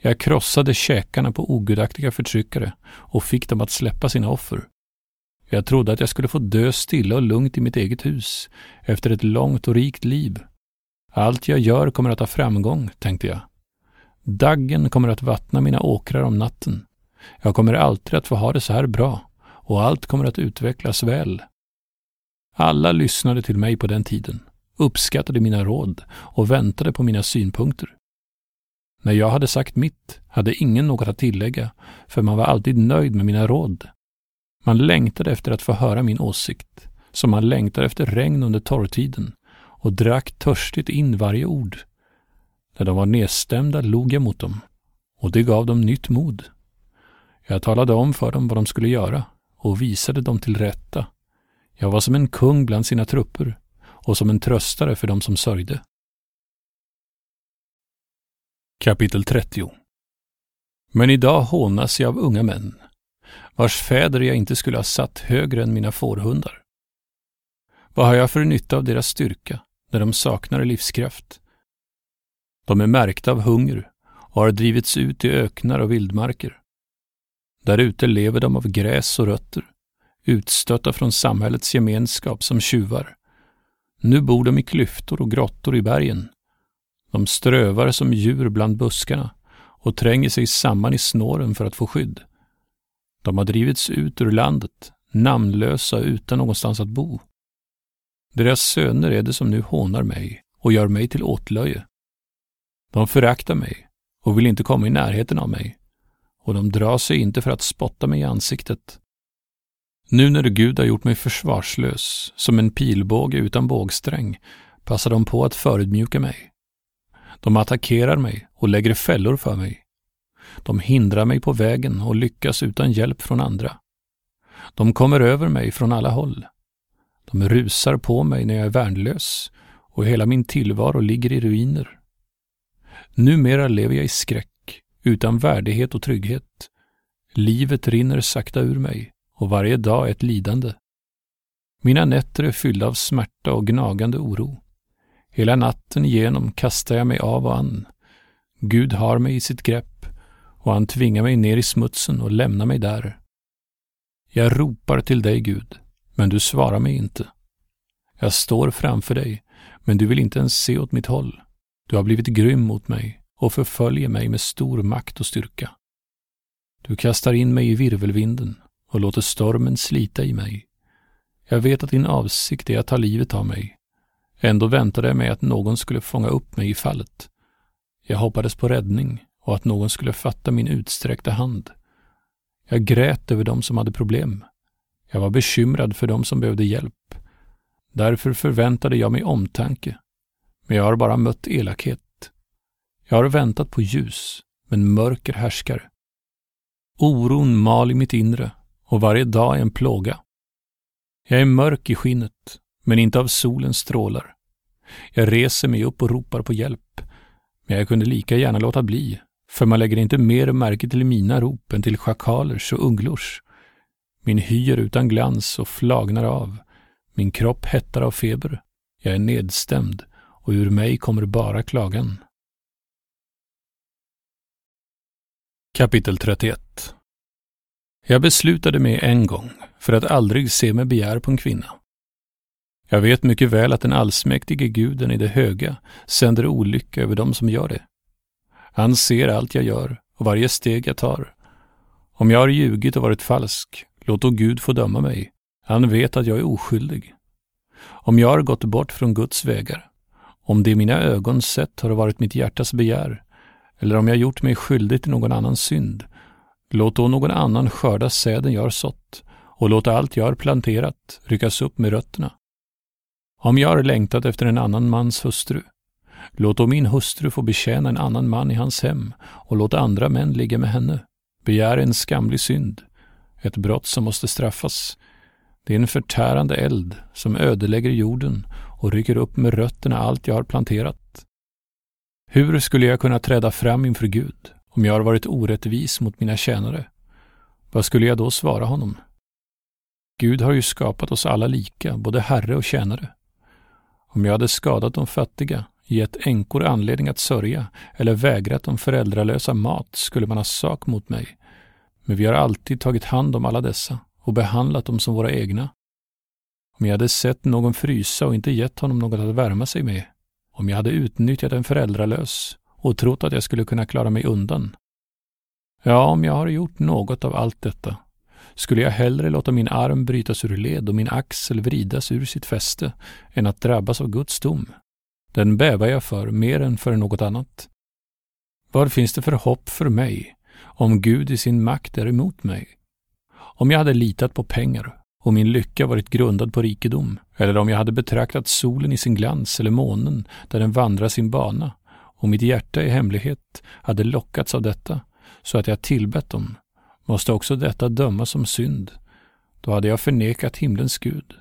Jag krossade käkarna på ogudaktiga förtryckare och fick dem att släppa sina offer. Jag trodde att jag skulle få dö stilla och lugnt i mitt eget hus efter ett långt och rikt liv. Allt jag gör kommer att ha framgång, tänkte jag. Daggen kommer att vattna mina åkrar om natten. Jag kommer alltid att få ha det så här bra och allt kommer att utvecklas väl. Alla lyssnade till mig på den tiden, uppskattade mina råd och väntade på mina synpunkter. När jag hade sagt mitt hade ingen något att tillägga, för man var alltid nöjd med mina råd. Man längtade efter att få höra min åsikt, som man längtade efter regn under torrtiden, och drack törstigt in varje ord. När de var nedstämda log jag mot dem, och det gav dem nytt mod. Jag talade om för dem vad de skulle göra och visade dem till rätta. Jag var som en kung bland sina trupper och som en tröstare för dem som sörjde. Kapitel trettio. Men idag hånas jag av unga män, vars fäder jag inte skulle ha satt högre än mina fårhundar. Vad har jag för nytta av deras styrka när de saknar livskraft? De är märkta av hunger och har drivits ut i öknar och vildmarker. Där ute lever de av gräs och rötter, utstötta från samhällets gemenskap som tjuvar. Nu bor de i klyftor och grottor i bergen. De strövar som djur bland buskarna och tränger sig samman i snåren för att få skydd. De har drivits ut ur landet, namnlösa utan någonstans att bo. Deras söner är det som nu hånar mig och gör mig till åtlöje. De föraktar mig och vill inte komma i närheten av mig, och de drar sig inte för att spotta mig i ansiktet. Nu när Gud har gjort mig försvarslös, som en pilbåge utan bågsträng, passar de på att förödmjuka mig. De attackerar mig och lägger fällor för mig. De hindrar mig på vägen och lyckas utan hjälp från andra. De kommer över mig från alla håll. De rusar på mig när jag är värnlös och hela min tillvaro ligger i ruiner. Numera lever jag i skräck, utan värdighet och trygghet. Livet rinner sakta ur mig och varje dag är ett lidande. Mina nätter är fyllda av smärta och gnagande oro. Hela natten igenom kastar jag mig av och an. Gud har mig i sitt grepp och han tvingar mig ner i smutsen och lämnar mig där. Jag ropar till dig, Gud, men du svarar mig inte. Jag står framför dig, men du vill inte ens se åt mitt håll. Du har blivit grym mot mig och förföljer mig med stor makt och styrka. Du kastar in mig i virvelvinden och låter stormen slita i mig. Jag vet att din avsikt är att ta livet av mig. Ändå väntade jag mig att någon skulle fånga upp mig i fallet. Jag hoppades på räddning och att någon skulle fatta min utsträckta hand. Jag grät över dem som hade problem. Jag var bekymrad för dem som behövde hjälp. Därför förväntade jag mig omtanke. Men jag har bara mött elakhet. Jag har väntat på ljus, men mörker härskar. Oron mal i mitt inre och varje dag är en plåga. Jag är mörk i skinnet, men inte av solens strålar. Jag reser mig upp och ropar på hjälp, men jag kunde lika gärna låta bli, för man lägger inte mer märke till mina rop än till schakalers och unglors. Min hy är utan glans och flagnar av. Min kropp hettar av feber. Jag är nedstämd och ur mig kommer bara klagan. Kapitel trettioett. Jag beslutade mig en gång för att aldrig se med begär på en kvinna. Jag vet mycket väl att den allsmäktige guden i det höga sänder olycka över dem som gör det. Han ser allt jag gör och varje steg jag tar. Om jag har ljugit och varit falsk, låt då Gud få döma mig. Han vet att jag är oskyldig. Om jag har gått bort från Guds vägar, om det mina ögon sett har varit mitt hjärtas begär, eller om jag gjort mig skyldig till någon annan synd, låt då någon annan skörda säden jag har sått och låt allt jag har planterat ryckas upp med rötterna. Om jag har längtat efter en annan mans hustru, låt då min hustru få betjäna en annan man i hans hem och låt andra män ligga med henne. Begär en skamlig synd, ett brott som måste straffas. Det är en förtärande eld som ödelägger jorden och rycker upp med rötterna allt jag har planterat. Hur skulle jag kunna träda fram inför Gud om jag har varit orättvis mot mina tjänare? Vad skulle jag då svara honom? Gud har ju skapat oss alla lika, både herre och tjänare. Om jag hade skadat de fattiga, gett änkor anledning att sörja eller vägrat de föräldralösa mat skulle man ha sak mot mig. Men vi har alltid tagit hand om alla dessa och behandlat dem som våra egna. Om jag hade sett någon frysa och inte gett honom något att värma sig med, om jag hade utnyttjat en föräldralös och trott att jag skulle kunna klara mig undan. Ja, om jag har gjort något av allt detta, skulle jag hellre låta min arm brytas ur led och min axel vridas ur sitt fäste än att drabbas av Guds dom. Den bävar jag för mer än för något annat. Vad finns det för hopp för mig om Gud i sin makt är emot mig? Om jag hade litat på pengar och min lycka varit grundad på rikedom, eller om jag hade betraktat solen i sin glans eller månen där den vandrar sin bana, och mitt hjärta i hemlighet hade lockats av detta så att jag tillbett dem, måste också detta dömas som synd. Då hade jag förnekat himlens Gud.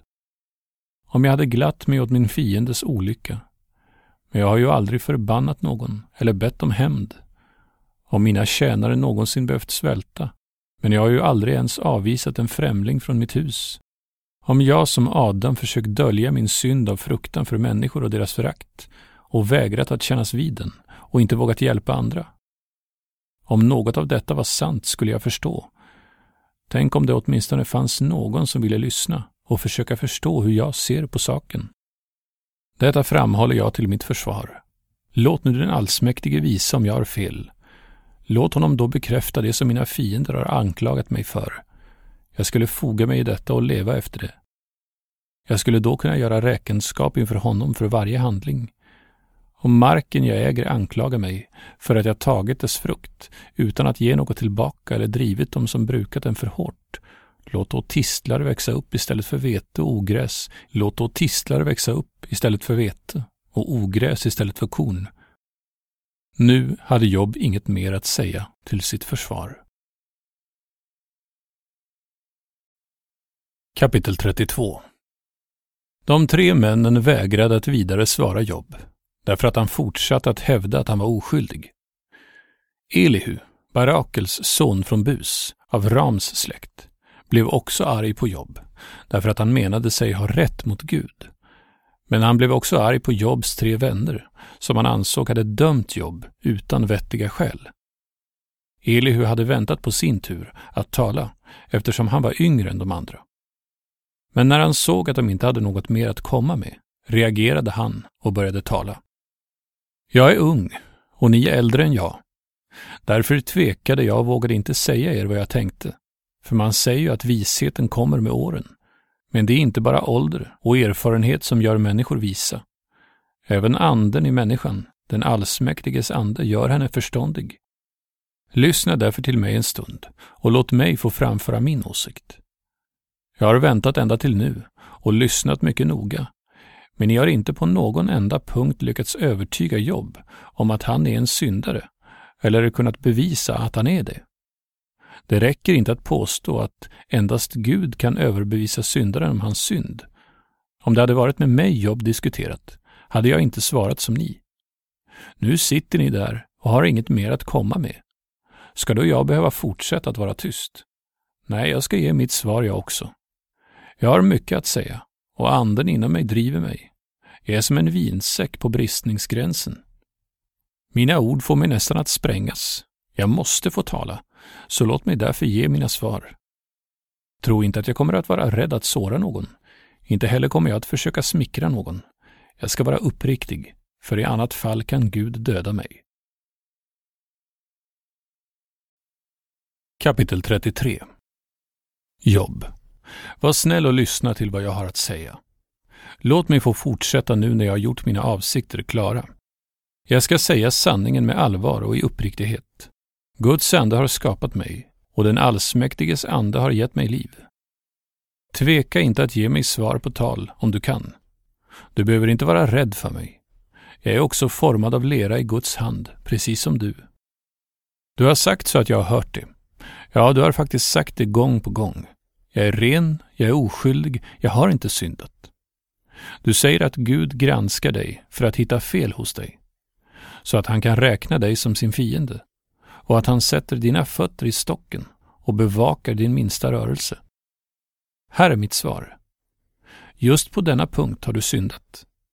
Om jag hade glatt mig åt min fiendes olycka, men jag har ju aldrig förbannat någon eller bett om hämnd. Om mina tjänare någonsin behövt svälta, men jag har ju aldrig ens avvisat en främling från mitt hus. Om jag som Adam försökt dölja min synd av fruktan för människor och deras förakt och vägrat att kännas vid den och inte vågat hjälpa andra. Om något av detta var sant skulle jag förstå. Tänk om det åtminstone fanns någon som ville lyssna och försöka förstå hur jag ser på saken. Detta framhåller jag till mitt försvar. Låt nu den allsmäktige visa om jag har fel. Låt honom då bekräfta det som mina fiender har anklagat mig för. Jag skulle foga mig i detta och leva efter det. Jag skulle då kunna göra räkenskap inför honom för varje handling. Om marken jag äger anklagar mig för att jag tagit dess frukt utan att ge något tillbaka eller drivit dem som brukat den för hårt, låt då tistlar växa upp istället för vete och ogräs. Låt då tistlar växa upp istället för vete och ogräs istället för korn. Nu hade Jobb inget mer att säga till sitt försvar. Kapitel trettiotvå. De tre männen vägrade att vidare svara Jobb, därför att han fortsatte att hävda att han var oskyldig. Elihu, Barakels son från Bus, av Rams släkt, blev också arg på Jobb, därför att han menade sig ha rätt mot Gud. Men han blev också arg på Jobbs tre vänner, som han ansåg hade dömt Jobb utan vettiga skäl. Elihu hade väntat på sin tur att tala, eftersom han var yngre än de andra. Men när han såg att de inte hade något mer att komma med, reagerade han och började tala. Jag är ung, och ni är äldre än jag. Därför tvekade jag och vågade inte säga er vad jag tänkte. För man säger ju att visheten kommer med åren. Men det är inte bara ålder och erfarenhet som gör människor visa. Även anden i människan, den allsmäktiges ande, gör henne förståndig. Lyssna därför till mig en stund och låt mig få framföra min åsikt. Jag har väntat ända till nu och lyssnat mycket noga. Men ni har inte på någon enda punkt lyckats övertyga Jobb om att han är en syndare eller kunnat bevisa att han är det. Det räcker inte att påstå att endast Gud kan överbevisa syndaren om hans synd. Om det hade varit med mig Jobb diskuterat hade jag inte svarat som ni. Nu sitter ni där och har inget mer att komma med. Ska då jag behöva fortsätta att vara tyst? Nej, jag ska ge mitt svar jag också. Jag har mycket att säga och anden inom mig driver mig. Jag är som en vinsäck på bristningsgränsen. Mina ord får mig nästan att sprängas. Jag måste få tala, så låt mig därför ge mina svar. Tro inte att jag kommer att vara rädd att såra någon. Inte heller kommer jag att försöka smickra någon. Jag ska vara uppriktig, för i annat fall kan Gud döda mig. Kapitel trettiotre. Jobb. Var snäll och lyssna till vad jag har att säga. Låt mig få fortsätta nu när jag har gjort mina avsikter klara. Jag ska säga sanningen med allvar och i uppriktighet. Guds ande har skapat mig, och den allsmäktiges ande har gett mig liv. Tveka inte att ge mig svar på tal om du kan. Du behöver inte vara rädd för mig. Jag är också formad av lera i Guds hand, precis som du. Du har sagt så att jag har hört det. Ja, du har faktiskt sagt det gång på gång. Jag är ren, jag är oskyldig, jag har inte syndat. Du säger att Gud granskar dig för att hitta fel hos dig, så att han kan räkna dig som sin fiende, och att han sätter dina fötter i stocken och bevakar din minsta rörelse. Här är mitt svar. Just på denna punkt har du syndat.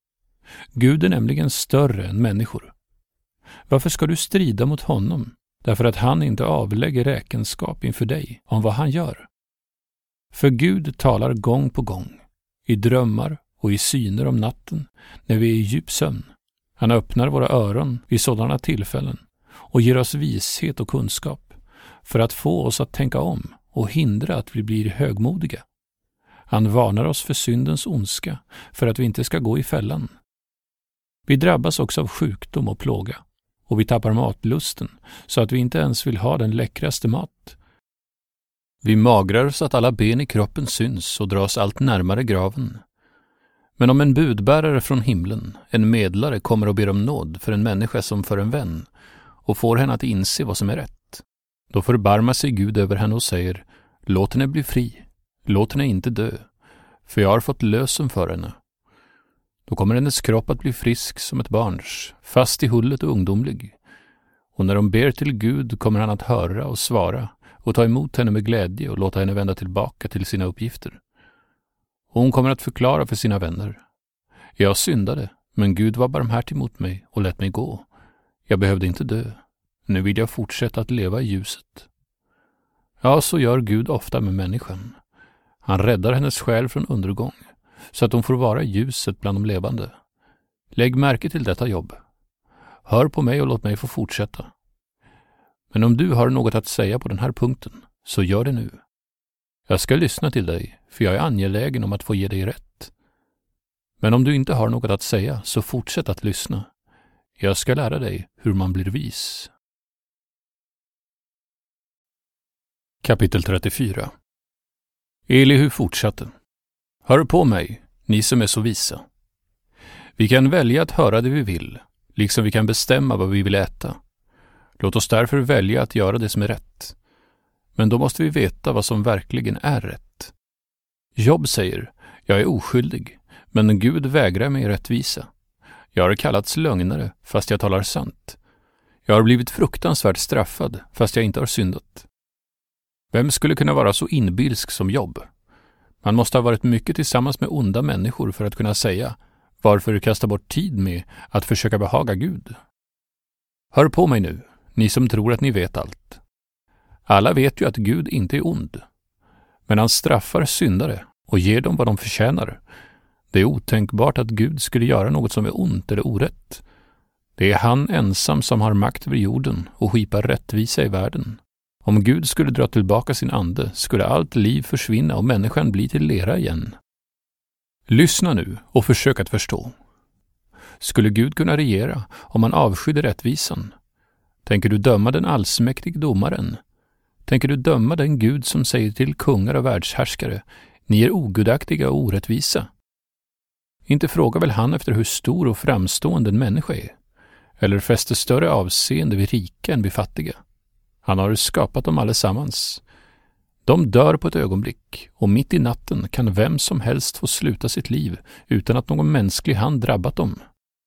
Gud är nämligen större än människor. Varför ska du strida mot honom därför att han inte avlägger räkenskap inför dig om vad han gör? För Gud talar gång på gång, i drömmar och i syner om natten, när vi är i djup sömn. Han öppnar våra öron vid sådana tillfällen och ger oss vishet och kunskap för att få oss att tänka om och hindra att vi blir högmodiga. Han varnar oss för syndens ondska för att vi inte ska gå i fällan. Vi drabbas också av sjukdom och plåga, och vi tappar matlusten så att vi inte ens vill ha den läckraste mat. Vi magrar så att alla ben i kroppen syns och dras allt närmare graven. Men om en budbärare från himlen, en medlare, kommer och ber om nåd för en människa som för en vän och får henne att inse vad som är rätt, då förbarmar sig Gud över henne och säger: låt henne bli fri, låt henne inte dö, för jag har fått lösen för henne. Då kommer hennes kropp att bli frisk som ett barns, fast i hullet och ungdomlig. Och när de ber till Gud kommer han att höra och svara och ta emot henne med glädje och låta henne vända tillbaka till sina uppgifter. Och hon kommer att förklara för sina vänner: jag syndade, men Gud var barmhärtig mot mig och lät mig gå. Jag behövde inte dö. Nu vill jag fortsätta att leva i ljuset. Ja, så gör Gud ofta med människan. Han räddar hennes själ från undergång, så att hon får vara ljuset bland de levande. Lägg märke till detta jobb. Hör på mig och låt mig få fortsätta. Men om du har något att säga på den här punkten, så gör det nu. Jag ska lyssna till dig, för jag är angelägen om att få ge dig rätt. Men om du inte har något att säga, så fortsätt att lyssna. Jag ska lära dig hur man blir vis. Kapitel trettiofyra. Elihu fortsatte: hör på mig, ni som är så visa. Vi kan välja att höra det vi vill, liksom vi kan bestämma vad vi vill äta. Låt oss därför välja att göra det som är rätt. Men då måste vi veta vad som verkligen är rätt. Jobb säger: jag är oskyldig, men Gud vägrar mig rättvisa. Jag har kallats lögnare, fast jag talar sant. Jag har blivit fruktansvärt straffad, fast jag inte har syndat. Vem skulle kunna vara så inbilsk som Jobb? Man måste ha varit mycket tillsammans med onda människor för att kunna säga: varför kasta bort tid med att försöka behaga Gud? Hör på mig nu, ni som tror att ni vet allt. Alla vet ju att Gud inte är ond. Men han straffar syndare och ger dem vad de förtjänar. Det är otänkbart att Gud skulle göra något som är ont eller orätt. Det är han ensam som har makt över jorden och skipar rättvisa i världen. Om Gud skulle dra tillbaka sin ande skulle allt liv försvinna och människan bli till lera igen. Lyssna nu och försök att förstå. Skulle Gud kunna regera om han avskydde rättvisan? Tänker du döma den allsmäktig domaren? Tänker du döma den Gud som säger till kungar och världshärskare: ni är ogudaktiga och orättvisa? Inte frågar väl han efter hur stor och framstående en människa är? Eller fäster större avseende vid rika än vid fattiga? Han har skapat dem allesammans. De dör på ett ögonblick, och mitt i natten kan vem som helst få sluta sitt liv utan att någon mänsklig hand drabbat dem.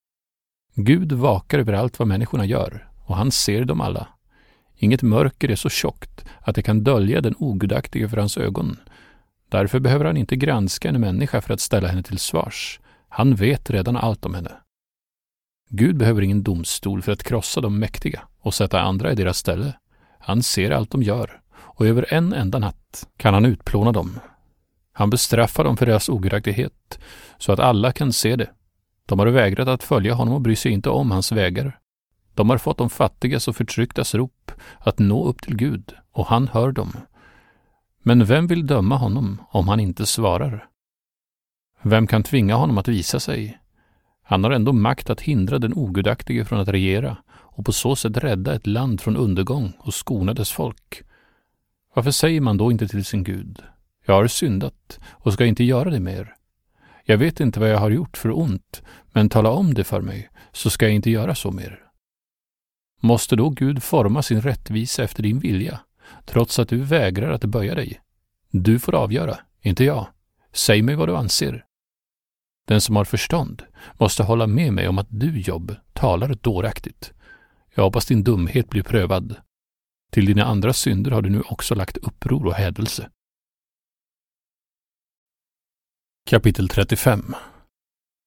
Gud vakar över allt vad människorna gör, och han ser dem alla. Inget mörker är så tjockt att det kan dölja den ogudaktiga för hans ögon. Därför behöver han inte granska en människa för att ställa henne till svars. Han vet redan allt om henne. Gud behöver ingen domstol för att krossa de mäktiga och sätta andra i deras ställe. Han ser allt de gör, och över en enda natt kan han utplåna dem. Han bestraffar dem för deras ogudaktighet, så att alla kan se det. De har vägrat att följa honom och bryr sig inte om hans vägar. De har fått de fattigas och förtrycktas rop att nå upp till Gud, och han hör dem. Men vem vill döma honom om han inte svarar? Vem kan tvinga honom att visa sig? Han har ändå makt att hindra den ogudaktige från att regera och på så sätt rädda ett land från undergång och skona dess folk. Varför säger man då inte till sin Gud: jag har syndat och ska inte göra det mer. Jag vet inte vad jag har gjort för ont, men tala om det för mig, så ska jag inte göra så mer. Måste då Gud forma sin rättvisa efter din vilja, trots att du vägrar att böja dig? Du får avgöra, inte jag. Säg mig vad du anser. Den som har förstånd måste hålla med mig om att du, Jobb, talar dåraktigt. Jag hoppas din dumhet blir prövad. Till dina andra synder har du nu också lagt uppror och hädelse. Kapitel trettiofem.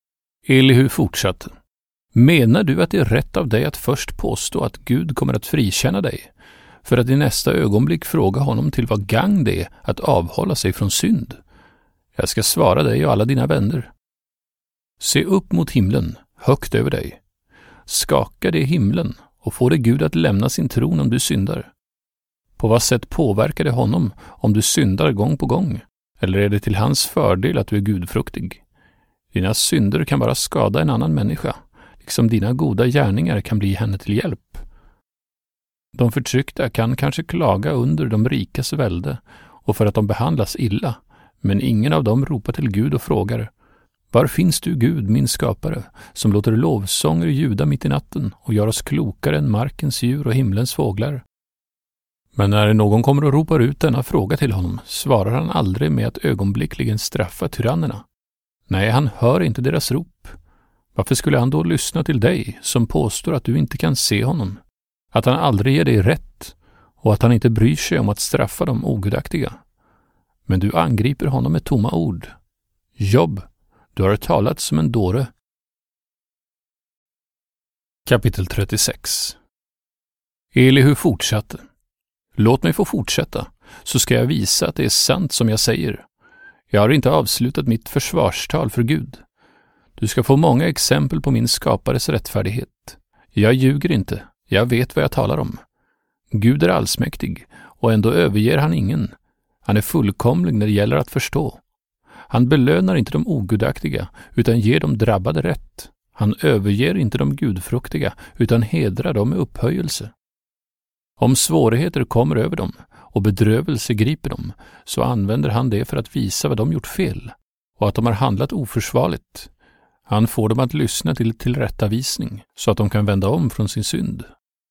Elihu fortsatte. Menar du att det är rätt av dig att först påstå att Gud kommer att frikänna dig, för att i nästa ögonblick fråga honom till vad gagn det är att avhålla sig från synd? Jag ska svara dig och alla dina vänner. Se upp mot himlen, högt över dig. Skaka det himlen och få det Gud att lämna sin tron om du syndar. På vad sätt påverkar det honom om du syndar gång på gång? Eller är det till hans fördel att du är gudfruktig? Dina synder kan bara skada en annan människa, liksom dina goda gärningar kan bli henne till hjälp. De förtryckta kan kanske klaga under de rikas välde och för att de behandlas illa, men ingen av dem ropar till Gud och frågar: var finns du, Gud, min skapare, som låter lovsånger ljuda mitt i natten och gör oss klokare än markens djur och himlens fåglar? Men när någon kommer och ropar ut denna fråga till honom svarar han aldrig med att ögonblickligen straffa tyrannerna. Nej, han hör inte deras rop. Varför skulle han då lyssna till dig som påstår att du inte kan se honom, att han aldrig ger dig rätt och att han inte bryr sig om att straffa de ogudaktiga? Men du angriper honom med tomma ord. Jobb, du har talat som en dåre. Kapitel trettiosex. Elihu fortsatte. Låt mig få fortsätta, så ska jag visa att det är sant som jag säger. Jag har inte avslutat mitt försvarstal för Gud. Du ska få många exempel på min skapares rättfärdighet. Jag ljuger inte, jag vet vad jag talar om. Gud är allsmäktig, och ändå överger han ingen. Han är fullkomlig när det gäller att förstå. Han belönar inte de ogudaktiga, utan ger dem drabbade rätt. Han överger inte de gudfruktiga, utan hedrar dem med upphöjelse. Om svårigheter kommer över dem och bedrövelse griper dem, så använder han det för att visa vad de gjort fel och att de har handlat oförsvarligt. Han får dem att lyssna till tillrättavisning så att de kan vända om från sin synd.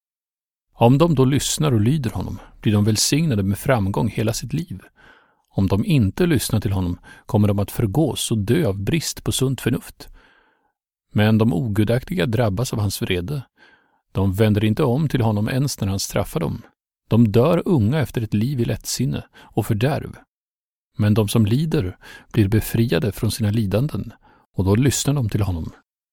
Om de då lyssnar och lyder honom blir de välsignade med framgång hela sitt liv. Om de inte lyssnar till honom kommer de att förgås och dö av brist på sunt förnuft. Men de ogudaktiga drabbas av hans vrede. De vänder inte om till honom ens när han straffar dem. De dör unga efter ett liv i lättsinne och fördärv. Men de som lider blir befriade från sina lidanden, och då lyssnar de till honom.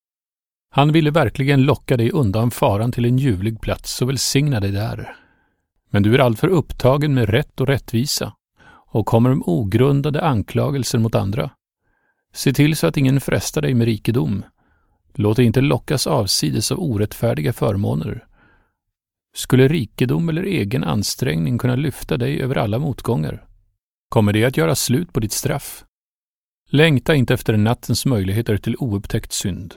Han ville verkligen locka dig undan faran till en ljuvlig plats och välsigna dig där. Men du är alltför upptagen med rätt och rättvisa och kommer med ogrundade anklagelser mot andra. Se till så att ingen frestar dig med rikedom. Låt dig inte lockas avsides av orättfärdiga förmåner. Skulle rikedom eller egen ansträngning kunna lyfta dig över alla motgångar? Kommer det att göra slut på ditt straff? Längta inte efter nattens möjligheter till oupptäckt synd.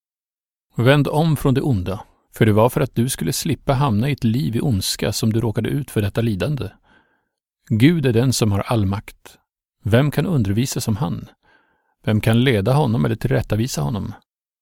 Vänd om från det onda, för det var för att du skulle slippa hamna i ett liv i ondska som du råkade ut för detta lidande. Gud är den som har all makt. Vem kan undervisa som han? Vem kan leda honom eller tillrättavisa honom?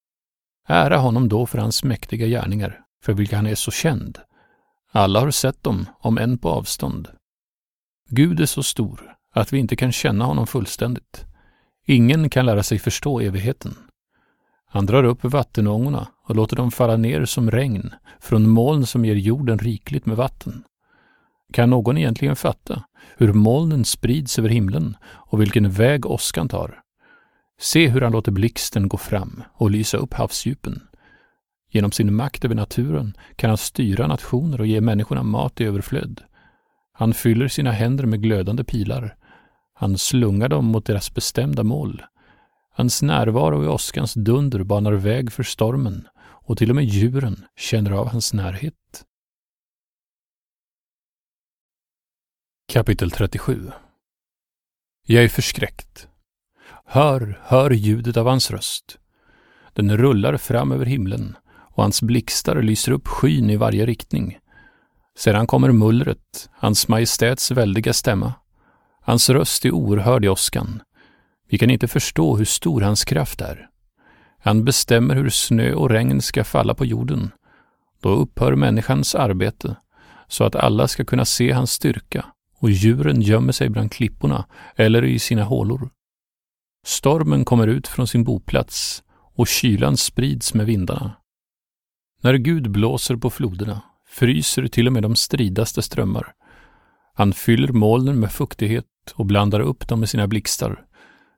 Ära honom då för hans mäktiga gärningar, för vilka han är så känd. Alla har sett dem, om än på avstånd. Gud är så stor att vi inte kan känna honom fullständigt. Ingen kan lära sig förstå evigheten. Han drar upp vattenångorna och låter dem falla ner som regn från moln som ger jorden rikligt med vatten. Kan någon egentligen fatta hur molnen sprids över himlen och vilken väg åskan tar? Se hur han låter blixten gå fram och lysa upp havsdjupen. Genom sin makt över naturen kan han styra nationer och ge människorna mat i överflöd. Han fyller sina händer med glödande pilar. Han slungar dem mot deras bestämda mål. Hans närvaro i åskans dunder banar väg för stormen, och till och med djuren känner av hans närhet. Kapitel trettiosju. Jag är förskräckt. Hör, hör ljudet av hans röst. Den rullar fram över himlen, och hans blixtar lyser upp skyn i varje riktning. Sedan kommer mullret, hans majestäts väldiga stämma. Hans röst är oerhörd i åskan. Vi kan inte förstå hur stor hans kraft är. Han bestämmer hur snö och regn ska falla på jorden. Då upphör människans arbete, så att alla ska kunna se hans styrka, och djuren gömmer sig bland klipporna eller i sina hålor. Stormen kommer ut från sin boplats, och kylan sprids med vindarna. När Gud blåser på floderna fryser till och med de stridaste strömmar. Han fyller molnen med fuktighet och blandar upp dem med sina blixtar.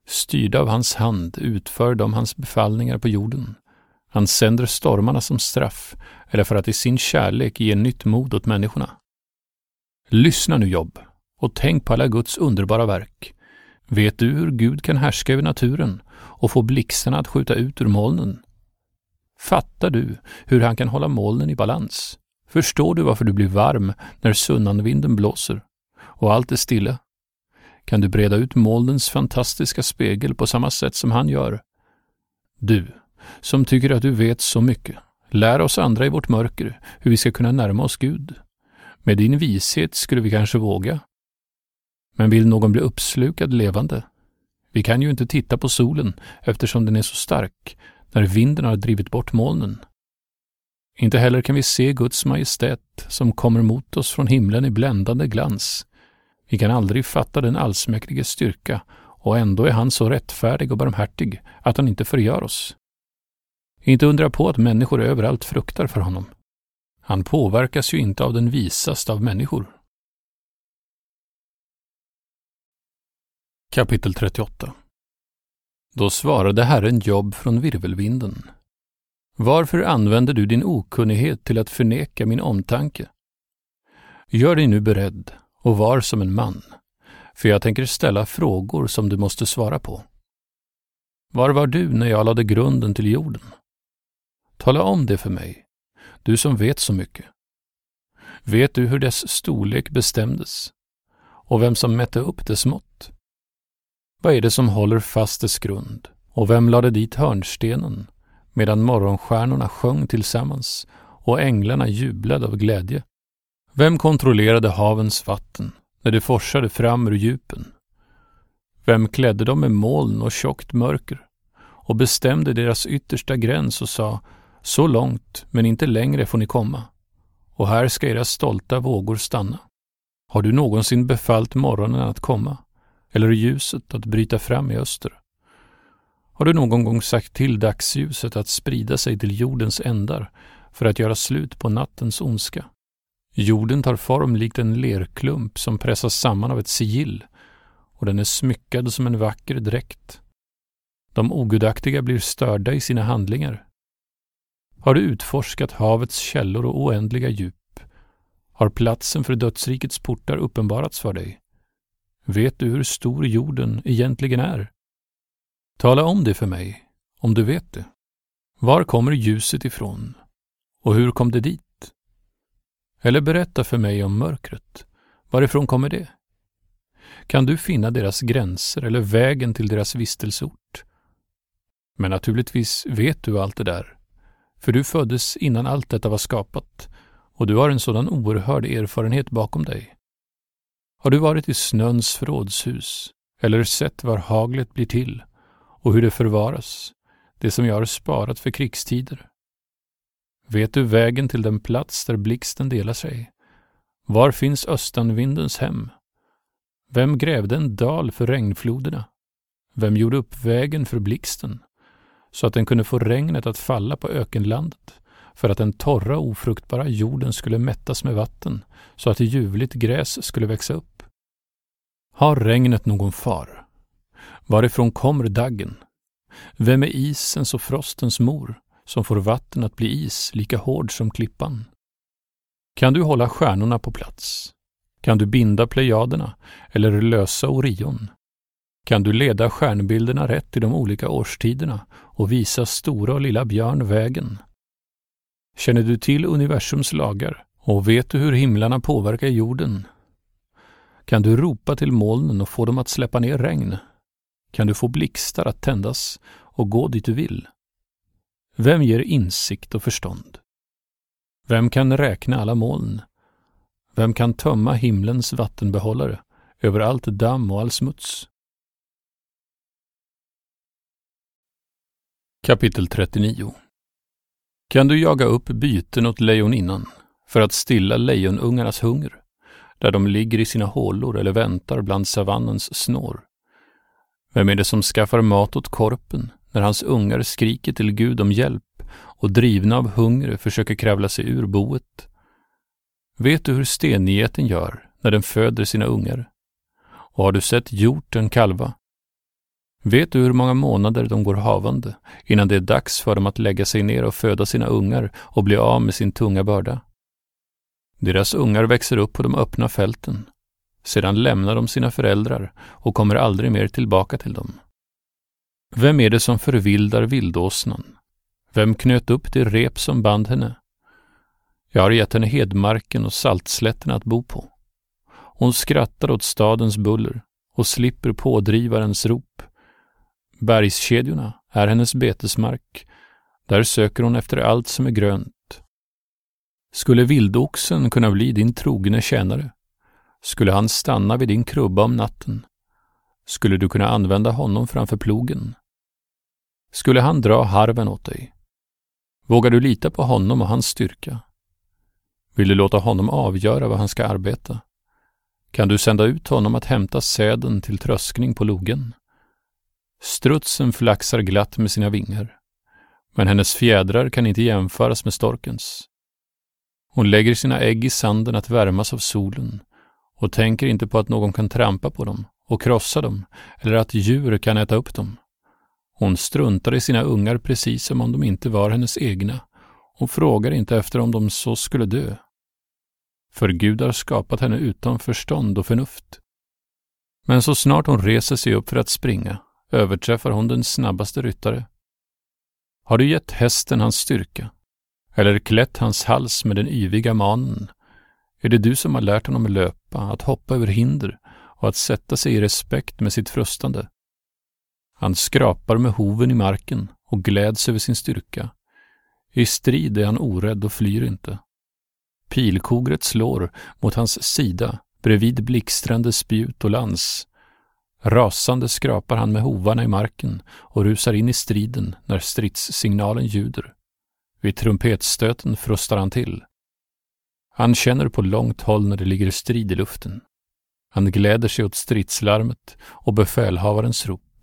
Styrda av hans hand utför de hans befallningar på jorden. Han sänder stormarna som straff eller för att i sin kärlek ge nytt mod åt människorna. Lyssna nu, Jobb, och tänk på alla Guds underbara verk. Vet du hur Gud kan härska över naturen och få blixtarna att skjuta ut ur molnen? Fattar du hur han kan hålla molnen i balans? Förstår du varför du blir varm när sunnanvinden blåser och allt är stilla? Kan du breda ut molnens fantastiska spegel på samma sätt som han gör? Du, som tycker att du vet så mycket, lär oss andra i vårt mörker hur vi ska kunna närma oss Gud. Med din vishet skulle vi kanske våga. Men vill någon bli uppslukad levande? Vi kan ju inte titta på solen eftersom den är så stark när vinden har drivit bort molnen. Inte heller kan vi se Guds majestät som kommer mot oss från himlen i bländande glans. Vi kan aldrig fatta den allsmäktige styrka, och ändå är han så rättfärdig och barmhärtig att han inte förgör oss. Inte undra på att människor överallt fruktar för honom. Han påverkas ju inte av den visaste av människor. Kapitel trettioåtta. Då svarade Herren Jobb från virvelvinden: Varför använder du din okunnighet till att förneka min omtanke? Gör dig nu beredd och var som en man, för jag tänker ställa frågor som du måste svara på. Var var du när jag lade grunden till jorden? Tala om det för mig, du som vet så mycket. Vet du hur dess storlek bestämdes och vem som mätte upp dess mått? Vad är det som håller fast dess grund, och vem lade dit hörnstenen medan morgonstjärnorna sjöng tillsammans och änglarna jublade av glädje? Vem kontrollerade havens vatten när det forsade fram ur djupen? Vem klädde dem med moln och tjockt mörker och bestämde deras yttersta gräns och sa: så långt, men inte längre får ni komma, och här ska era stolta vågor stanna? Har du någonsin befallt morgonen att komma, eller ljuset att bryta fram i öster? Har du någon gång sagt till dagsljuset att sprida sig till jordens ändar för att göra slut på nattens ondska? Jorden tar form likt en lerklump som pressas samman av ett sigill, och den är smyckad som en vacker dräkt. De ogudaktiga blir störda i sina handlingar. Har du utforskat havets källor och oändliga djup? Har platsen för dödsrikets portar uppenbarats för dig? Vet du hur stor jorden egentligen är? Tala om det för mig, om du vet det. Var kommer ljuset ifrån? Och hur kom det dit? Eller berätta för mig om mörkret. Varifrån kommer det? Kan du finna deras gränser eller vägen till deras vistelseort? Men naturligtvis vet du allt det där, för du föddes innan allt detta var skapat, och du har en sådan oerhörd erfarenhet bakom dig. Har du varit i snöns förrådshus, eller sett var haglet blir till, och hur det förvaras, det som jag har sparat för krigstider? Vet du vägen till den plats där blixten delar sig? Var finns östanvindens hem? Vem grävde en dal för regnfloderna? Vem gjorde upp vägen för blixten, så att den kunde få regnet att falla på ökenlandet, för att den torra ofruktbara jorden skulle mättas med vatten, så att ljuvligt gräs skulle växa upp? Har regnet någon far? Varifrån kommer daggen? Vem är isens och frostens mor, som får vatten att bli is lika hård som klippan? Kan du hålla stjärnorna på plats? Kan du binda plejaderna eller lösa Orion? Kan du leda stjärnbilderna rätt i de olika årstiderna och visa stora och lilla björn vägen? Känner du till universums lagar och vet du hur himlarna påverkar jorden? Kan du ropa till molnen och få dem att släppa ner regn? Kan du få blixtar att tändas och gå dit du vill? Vem ger insikt och förstånd? Vem kan räkna alla moln? Vem kan tömma himlens vattenbehållare över allt damm och all smuts? Kapitel trettionio. Kan du jaga upp byten åt lejoninnan för att stilla lejonungarnas hunger, där de ligger i sina hålor eller väntar bland savannens snår? Vem är det som skaffar mat åt korpen när hans ungar skriker till Gud om hjälp och drivna av hunger försöker kravla sig ur boet? Vet du hur stengeten gör när den föder sina ungar? Och har du sett hjorten kalva? Vet du hur många månader de går havande innan det är dags för dem att lägga sig ner och föda sina ungar och bli av med sin tunga börda? Deras ungar växer upp på de öppna fälten. Sedan lämnar de sina föräldrar och kommer aldrig mer tillbaka till dem. Vem är det som förvildar vildåsnan? Vem knöt upp det rep som band henne? Jag har gett henne hedmarken och saltslätterna att bo på. Hon skrattar åt stadens buller och slipper pådrivarens rop. Bergskedjorna är hennes betesmark. Där söker hon efter allt som är grönt. Skulle vildoxen kunna bli din trogne tjänare? Skulle han stanna vid din krubba om natten? Skulle du kunna använda honom framför plogen? Skulle han dra harven åt dig? Vågar du lita på honom och hans styrka? Vill du låta honom avgöra vad han ska arbeta? Kan du sända ut honom att hämta säden till tröskning på logen? Strutsen flaxar glatt med sina vingar, men hennes fjädrar kan inte jämföras med storkens. Hon lägger sina ägg i sanden att värmas av solen och tänker inte på att någon kan trampa på dem och krossa dem eller att djur kan äta upp dem. Hon struntar i sina ungar precis som om de inte var hennes egna och frågar inte efter om de så skulle dö. För Gud har skapat henne utan förstånd och förnuft. Men så snart hon reser sig upp för att springa överträffar hon den snabbaste ryttare. Har du gett hästen hans styrka? Eller klätt hans hals med den yviga manen? Är det du som har lärt honom löpa, att hoppa över hinder och att sätta sig i respekt med sitt frustande? Han skrapar med hoven i marken och gläds över sin styrka. I strid är han orädd och flyr inte. Pilkogret slår mot hans sida bredvid blixtrande spjut och lans. Rasande skrapar han med hovarna i marken och rusar in i striden när stridssignalen ljuder. Vid trumpetstöten frustar han till. Han känner på långt håll när det ligger strid i luften. Han gläder sig åt stridslarmet och befälhavarens rop.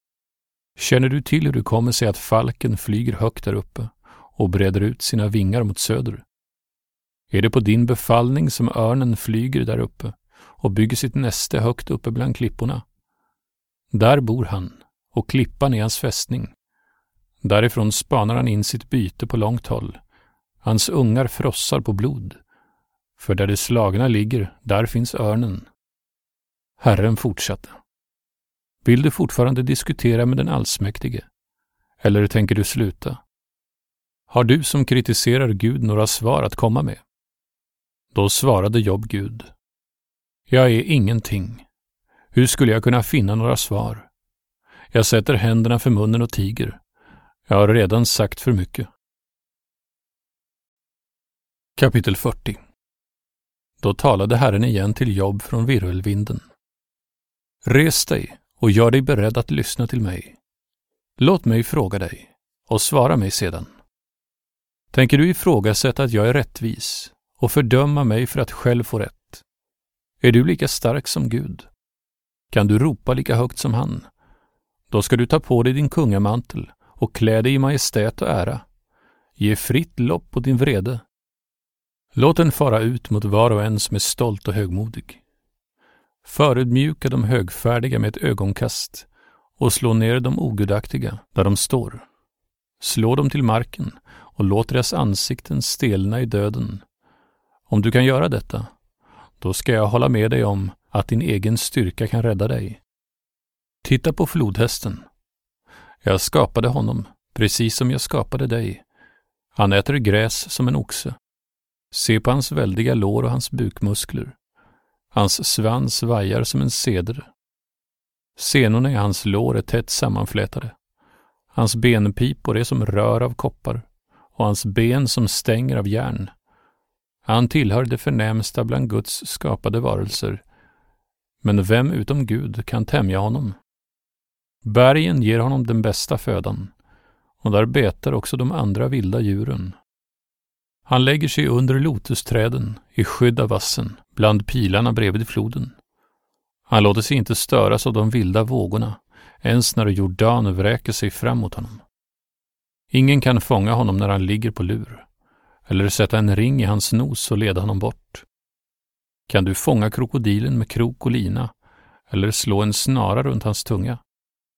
Känner du till hur det kommer sig att falken flyger högt där uppe och breder ut sina vingar mot söder? Är det på din befallning som örnen flyger där uppe och bygger sitt näste högt uppe bland klipporna? Där bor han, och klippan är hans fästning. Därifrån spanar han in sitt byte på långt håll. Hans ungar frossar på blod. För där de slagna ligger, där finns örnen. Herren fortsatte. Vill du fortfarande diskutera med den allsmäktige? Eller tänker du sluta? Har du som kritiserar Gud några svar att komma med? Då svarade Jobb Gud. Jag är ingenting. Hur skulle jag kunna finna några svar? Jag sätter händerna för munnen och tiger. Jag har redan sagt för mycket. Kapitel fyrtio. Då talade Herren igen till Jobb från virvelvinden. Res dig och gör dig beredd att lyssna till mig. Låt mig fråga dig och svara mig sedan. Tänker du ifrågasätta att jag är rättvis och fördöma mig för att själv få rätt? Är du lika stark som Gud? Kan du ropa lika högt som han? Då ska du ta på dig din kungamantel och klä dig i majestät och ära. Ge fritt lopp åt din vrede. Låt den fara ut mot var och en som är stolt och högmodig. Förödmjuka de högfärdiga med ett ögonkast och slå ner de ogudaktiga där de står. Slå dem till marken och låt deras ansikten stelna i döden. Om du kan göra detta, då ska jag hålla med dig om att din egen styrka kan rädda dig. Titta på flodhästen. Jag skapade honom, precis som jag skapade dig. Han äter gräs som en oxe. Se på hans väldiga lår och hans bukmuskler. Hans svans vajar som en ceder. Senorna i hans lår är tätt sammanflätade. Hans benpipor är som rör av koppar och hans ben som stänger av järn. Han tillhör det förnämsta bland Guds skapade varelser. Men vem utom Gud kan tämja honom? Bergen ger honom den bästa födan, och där betar också de andra vilda djuren. Han lägger sig under lotusträden i skydd av vassen, bland pilarna bredvid floden. Han låter sig inte störas av de vilda vågorna, ens när Jordan vräker sig fram mot honom. Ingen kan fånga honom när han ligger på lur, eller sätta en ring i hans nos och leda honom bort. Kan du fånga krokodilen med krok och lina, eller slå en snara runt hans tunga?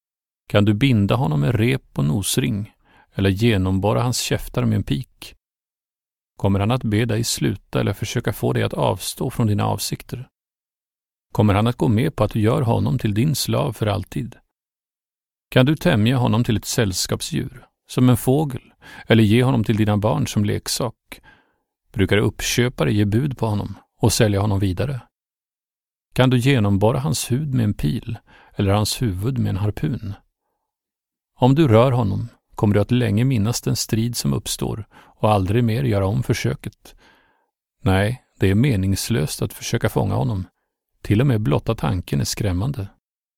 Kan du binda honom med rep och nosring eller genomborra hans käftar med en pik? Kommer han att be dig sluta eller försöka få dig att avstå från dina avsikter? Kommer han att gå med på att du gör honom till din slav för alltid? Kan du tämja honom till ett sällskapsdjur, som en fågel, eller ge honom till dina barn som leksak? Brukar uppköpare ge bud på honom och sälja honom vidare? Kan du genomborra hans hud med en pil eller hans huvud med en harpun? Om du rör honom kommer du att länge minnas den strid som uppstår och aldrig mer göra om försöket. Nej, det är meningslöst att försöka fånga honom. Till och med blotta tanken är skrämmande.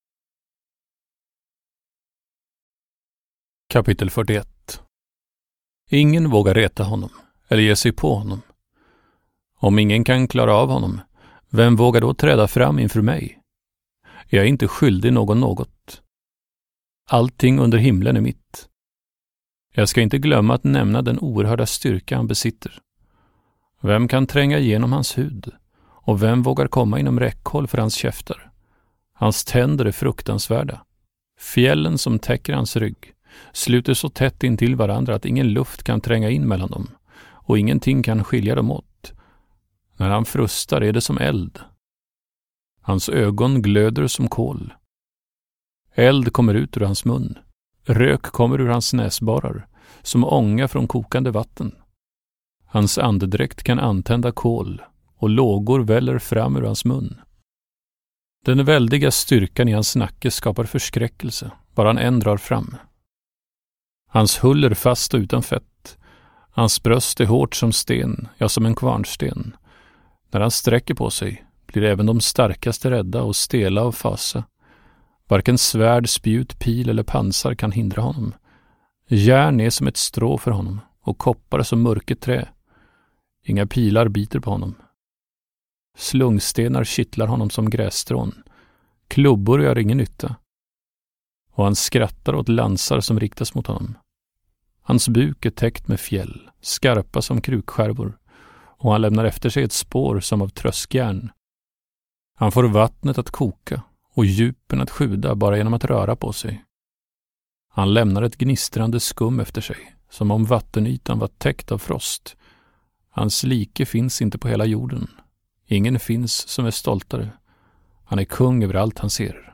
Kapitel fyrtioett. Ingen vågar reta honom eller ge sig på honom. Om ingen kan klara av honom, vem vågar då träda fram inför mig? Jag är inte skyldig någon något. Allting under himlen är mitt. Jag ska inte glömma att nämna den oerhörda styrka han besitter. Vem kan tränga igenom hans hud? Och vem vågar komma inom räckhåll för hans käftar? Hans tänder är fruktansvärda. Fjällen som täcker hans rygg sluter så tätt in till varandra att ingen luft kan tränga in mellan dem och ingenting kan skilja dem åt. När han frustar är det som eld. Hans ögon glöder som kol. Eld kommer ut ur hans mun. Rök kommer ur hans näsborrar, som ånga från kokande vatten. Hans andedräkt kan antända kol, och lågor väller fram ur hans mun. Den väldiga styrkan i hans nacke skapar förskräckelse, bara han än drar fram. Hans hull är fast och utan fett. Hans bröst är hårt som sten, ja som en kvarnsten. När han sträcker på sig blir även de starkaste rädda och stela av fasa. Varken svärd, spjut, pil eller pansar kan hindra honom. Järn är som ett strå för honom och koppar som mörket trä. Inga pilar biter på honom. Slungstenar kittlar honom som grässtrån. Klubbor gör ingen nytta. Och han skrattar åt lansar som riktas mot honom. Hans buk är täckt med fjäll, skarpa som krukskärvor, och han lämnar efter sig ett spår som av tröskjärn. Han får vattnet att koka och djupen att sjuda bara genom att röra på sig. Han lämnar ett gnistrande skum efter sig, som om vattenytan var täckt av frost. Hans like finns inte på hela jorden. Ingen finns som är stoltare. Han är kung över allt han ser.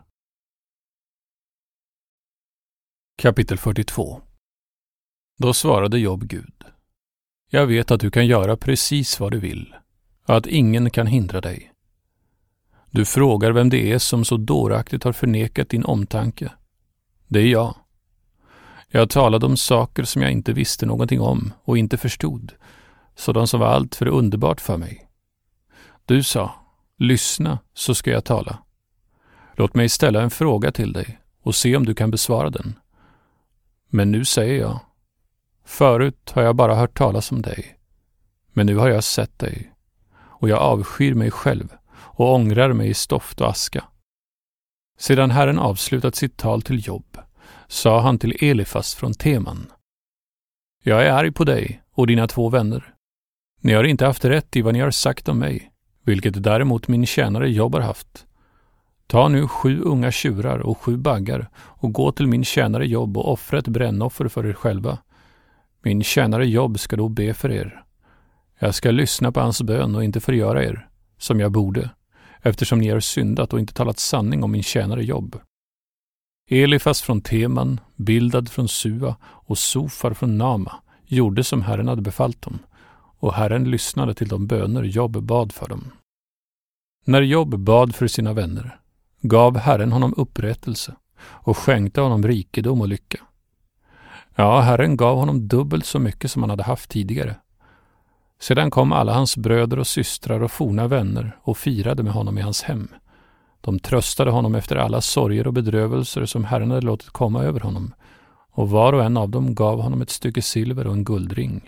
Kapitel fyrtiotvå. Då svarade Job Gud: Jag vet att du kan göra precis vad du vill, och att ingen kan hindra dig. Du frågar vem det är som så dåraktigt har förnekat din omtanke. Det är jag. Jag talade om saker som jag inte visste någonting om och inte förstod, sådant som var allt för underbart för mig. Du sa: lyssna, så ska jag tala. Låt mig ställa en fråga till dig och se om du kan besvara den. Men nu säger jag: förut har jag bara hört talas om dig, men nu har jag sett dig, och jag avskyr mig själv och ångrar mig i stoft och aska. Sedan Herren avslutat sitt tal till Job, sa han till Elifas från Teman: Jag är arg på dig och dina två vänner. Ni har inte haft rätt i vad ni har sagt om mig, vilket däremot min tjänare Job har haft. Ta nu sju unga tjurar och sju baggar och gå till min tjänare Job och offra ett brännoffer för er själva. Min tjänare Job ska då be för er. Jag ska lyssna på hans bön och inte förgöra er, som jag borde, eftersom ni har syndat och inte talat sanning om min tjänare Job. Elifas från Teman, Bildad från Sua och Sofar från Nama gjorde som Herren hade befallt dem, och Herren lyssnade till de böner Job bad för dem. När Job bad för sina vänner gav Herren honom upprättelse och skänkte honom rikedom och lycka. Ja, Herren gav honom dubbelt så mycket som han hade haft tidigare. Sedan kom alla hans bröder och systrar och forna vänner och firade med honom i hans hem. De tröstade honom efter alla sorger och bedrövelser som Herren hade låtit komma över honom, och var och en av dem gav honom ett stycke silver och en guldring.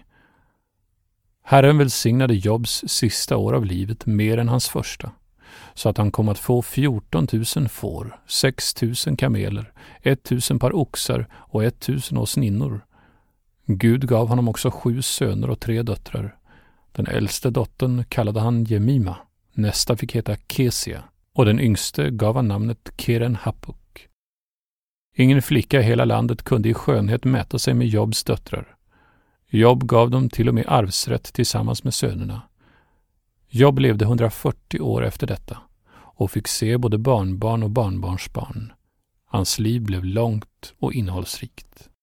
Herren välsignade Jobs sista år av livet mer än hans första, så att han kom att få fjorton tusen får, sex tusen kameler, ett tusen par oxar och ett tusen åsninnor. Gud gav honom också sju söner och tre döttrar. Den äldste dottern kallade han Jemima, nästa fick heta Kesia, och den yngste gav han namnet Keren Happuk. Ingen flicka i hela landet kunde i skönhet mäta sig med Jobs döttrar. Job gav dem till och med arvsrätt tillsammans med sönerna. Job levde hundrafyrtio år efter detta och fick se både barnbarn och barnbarnsbarn. Hans liv blev långt och innehållsrikt.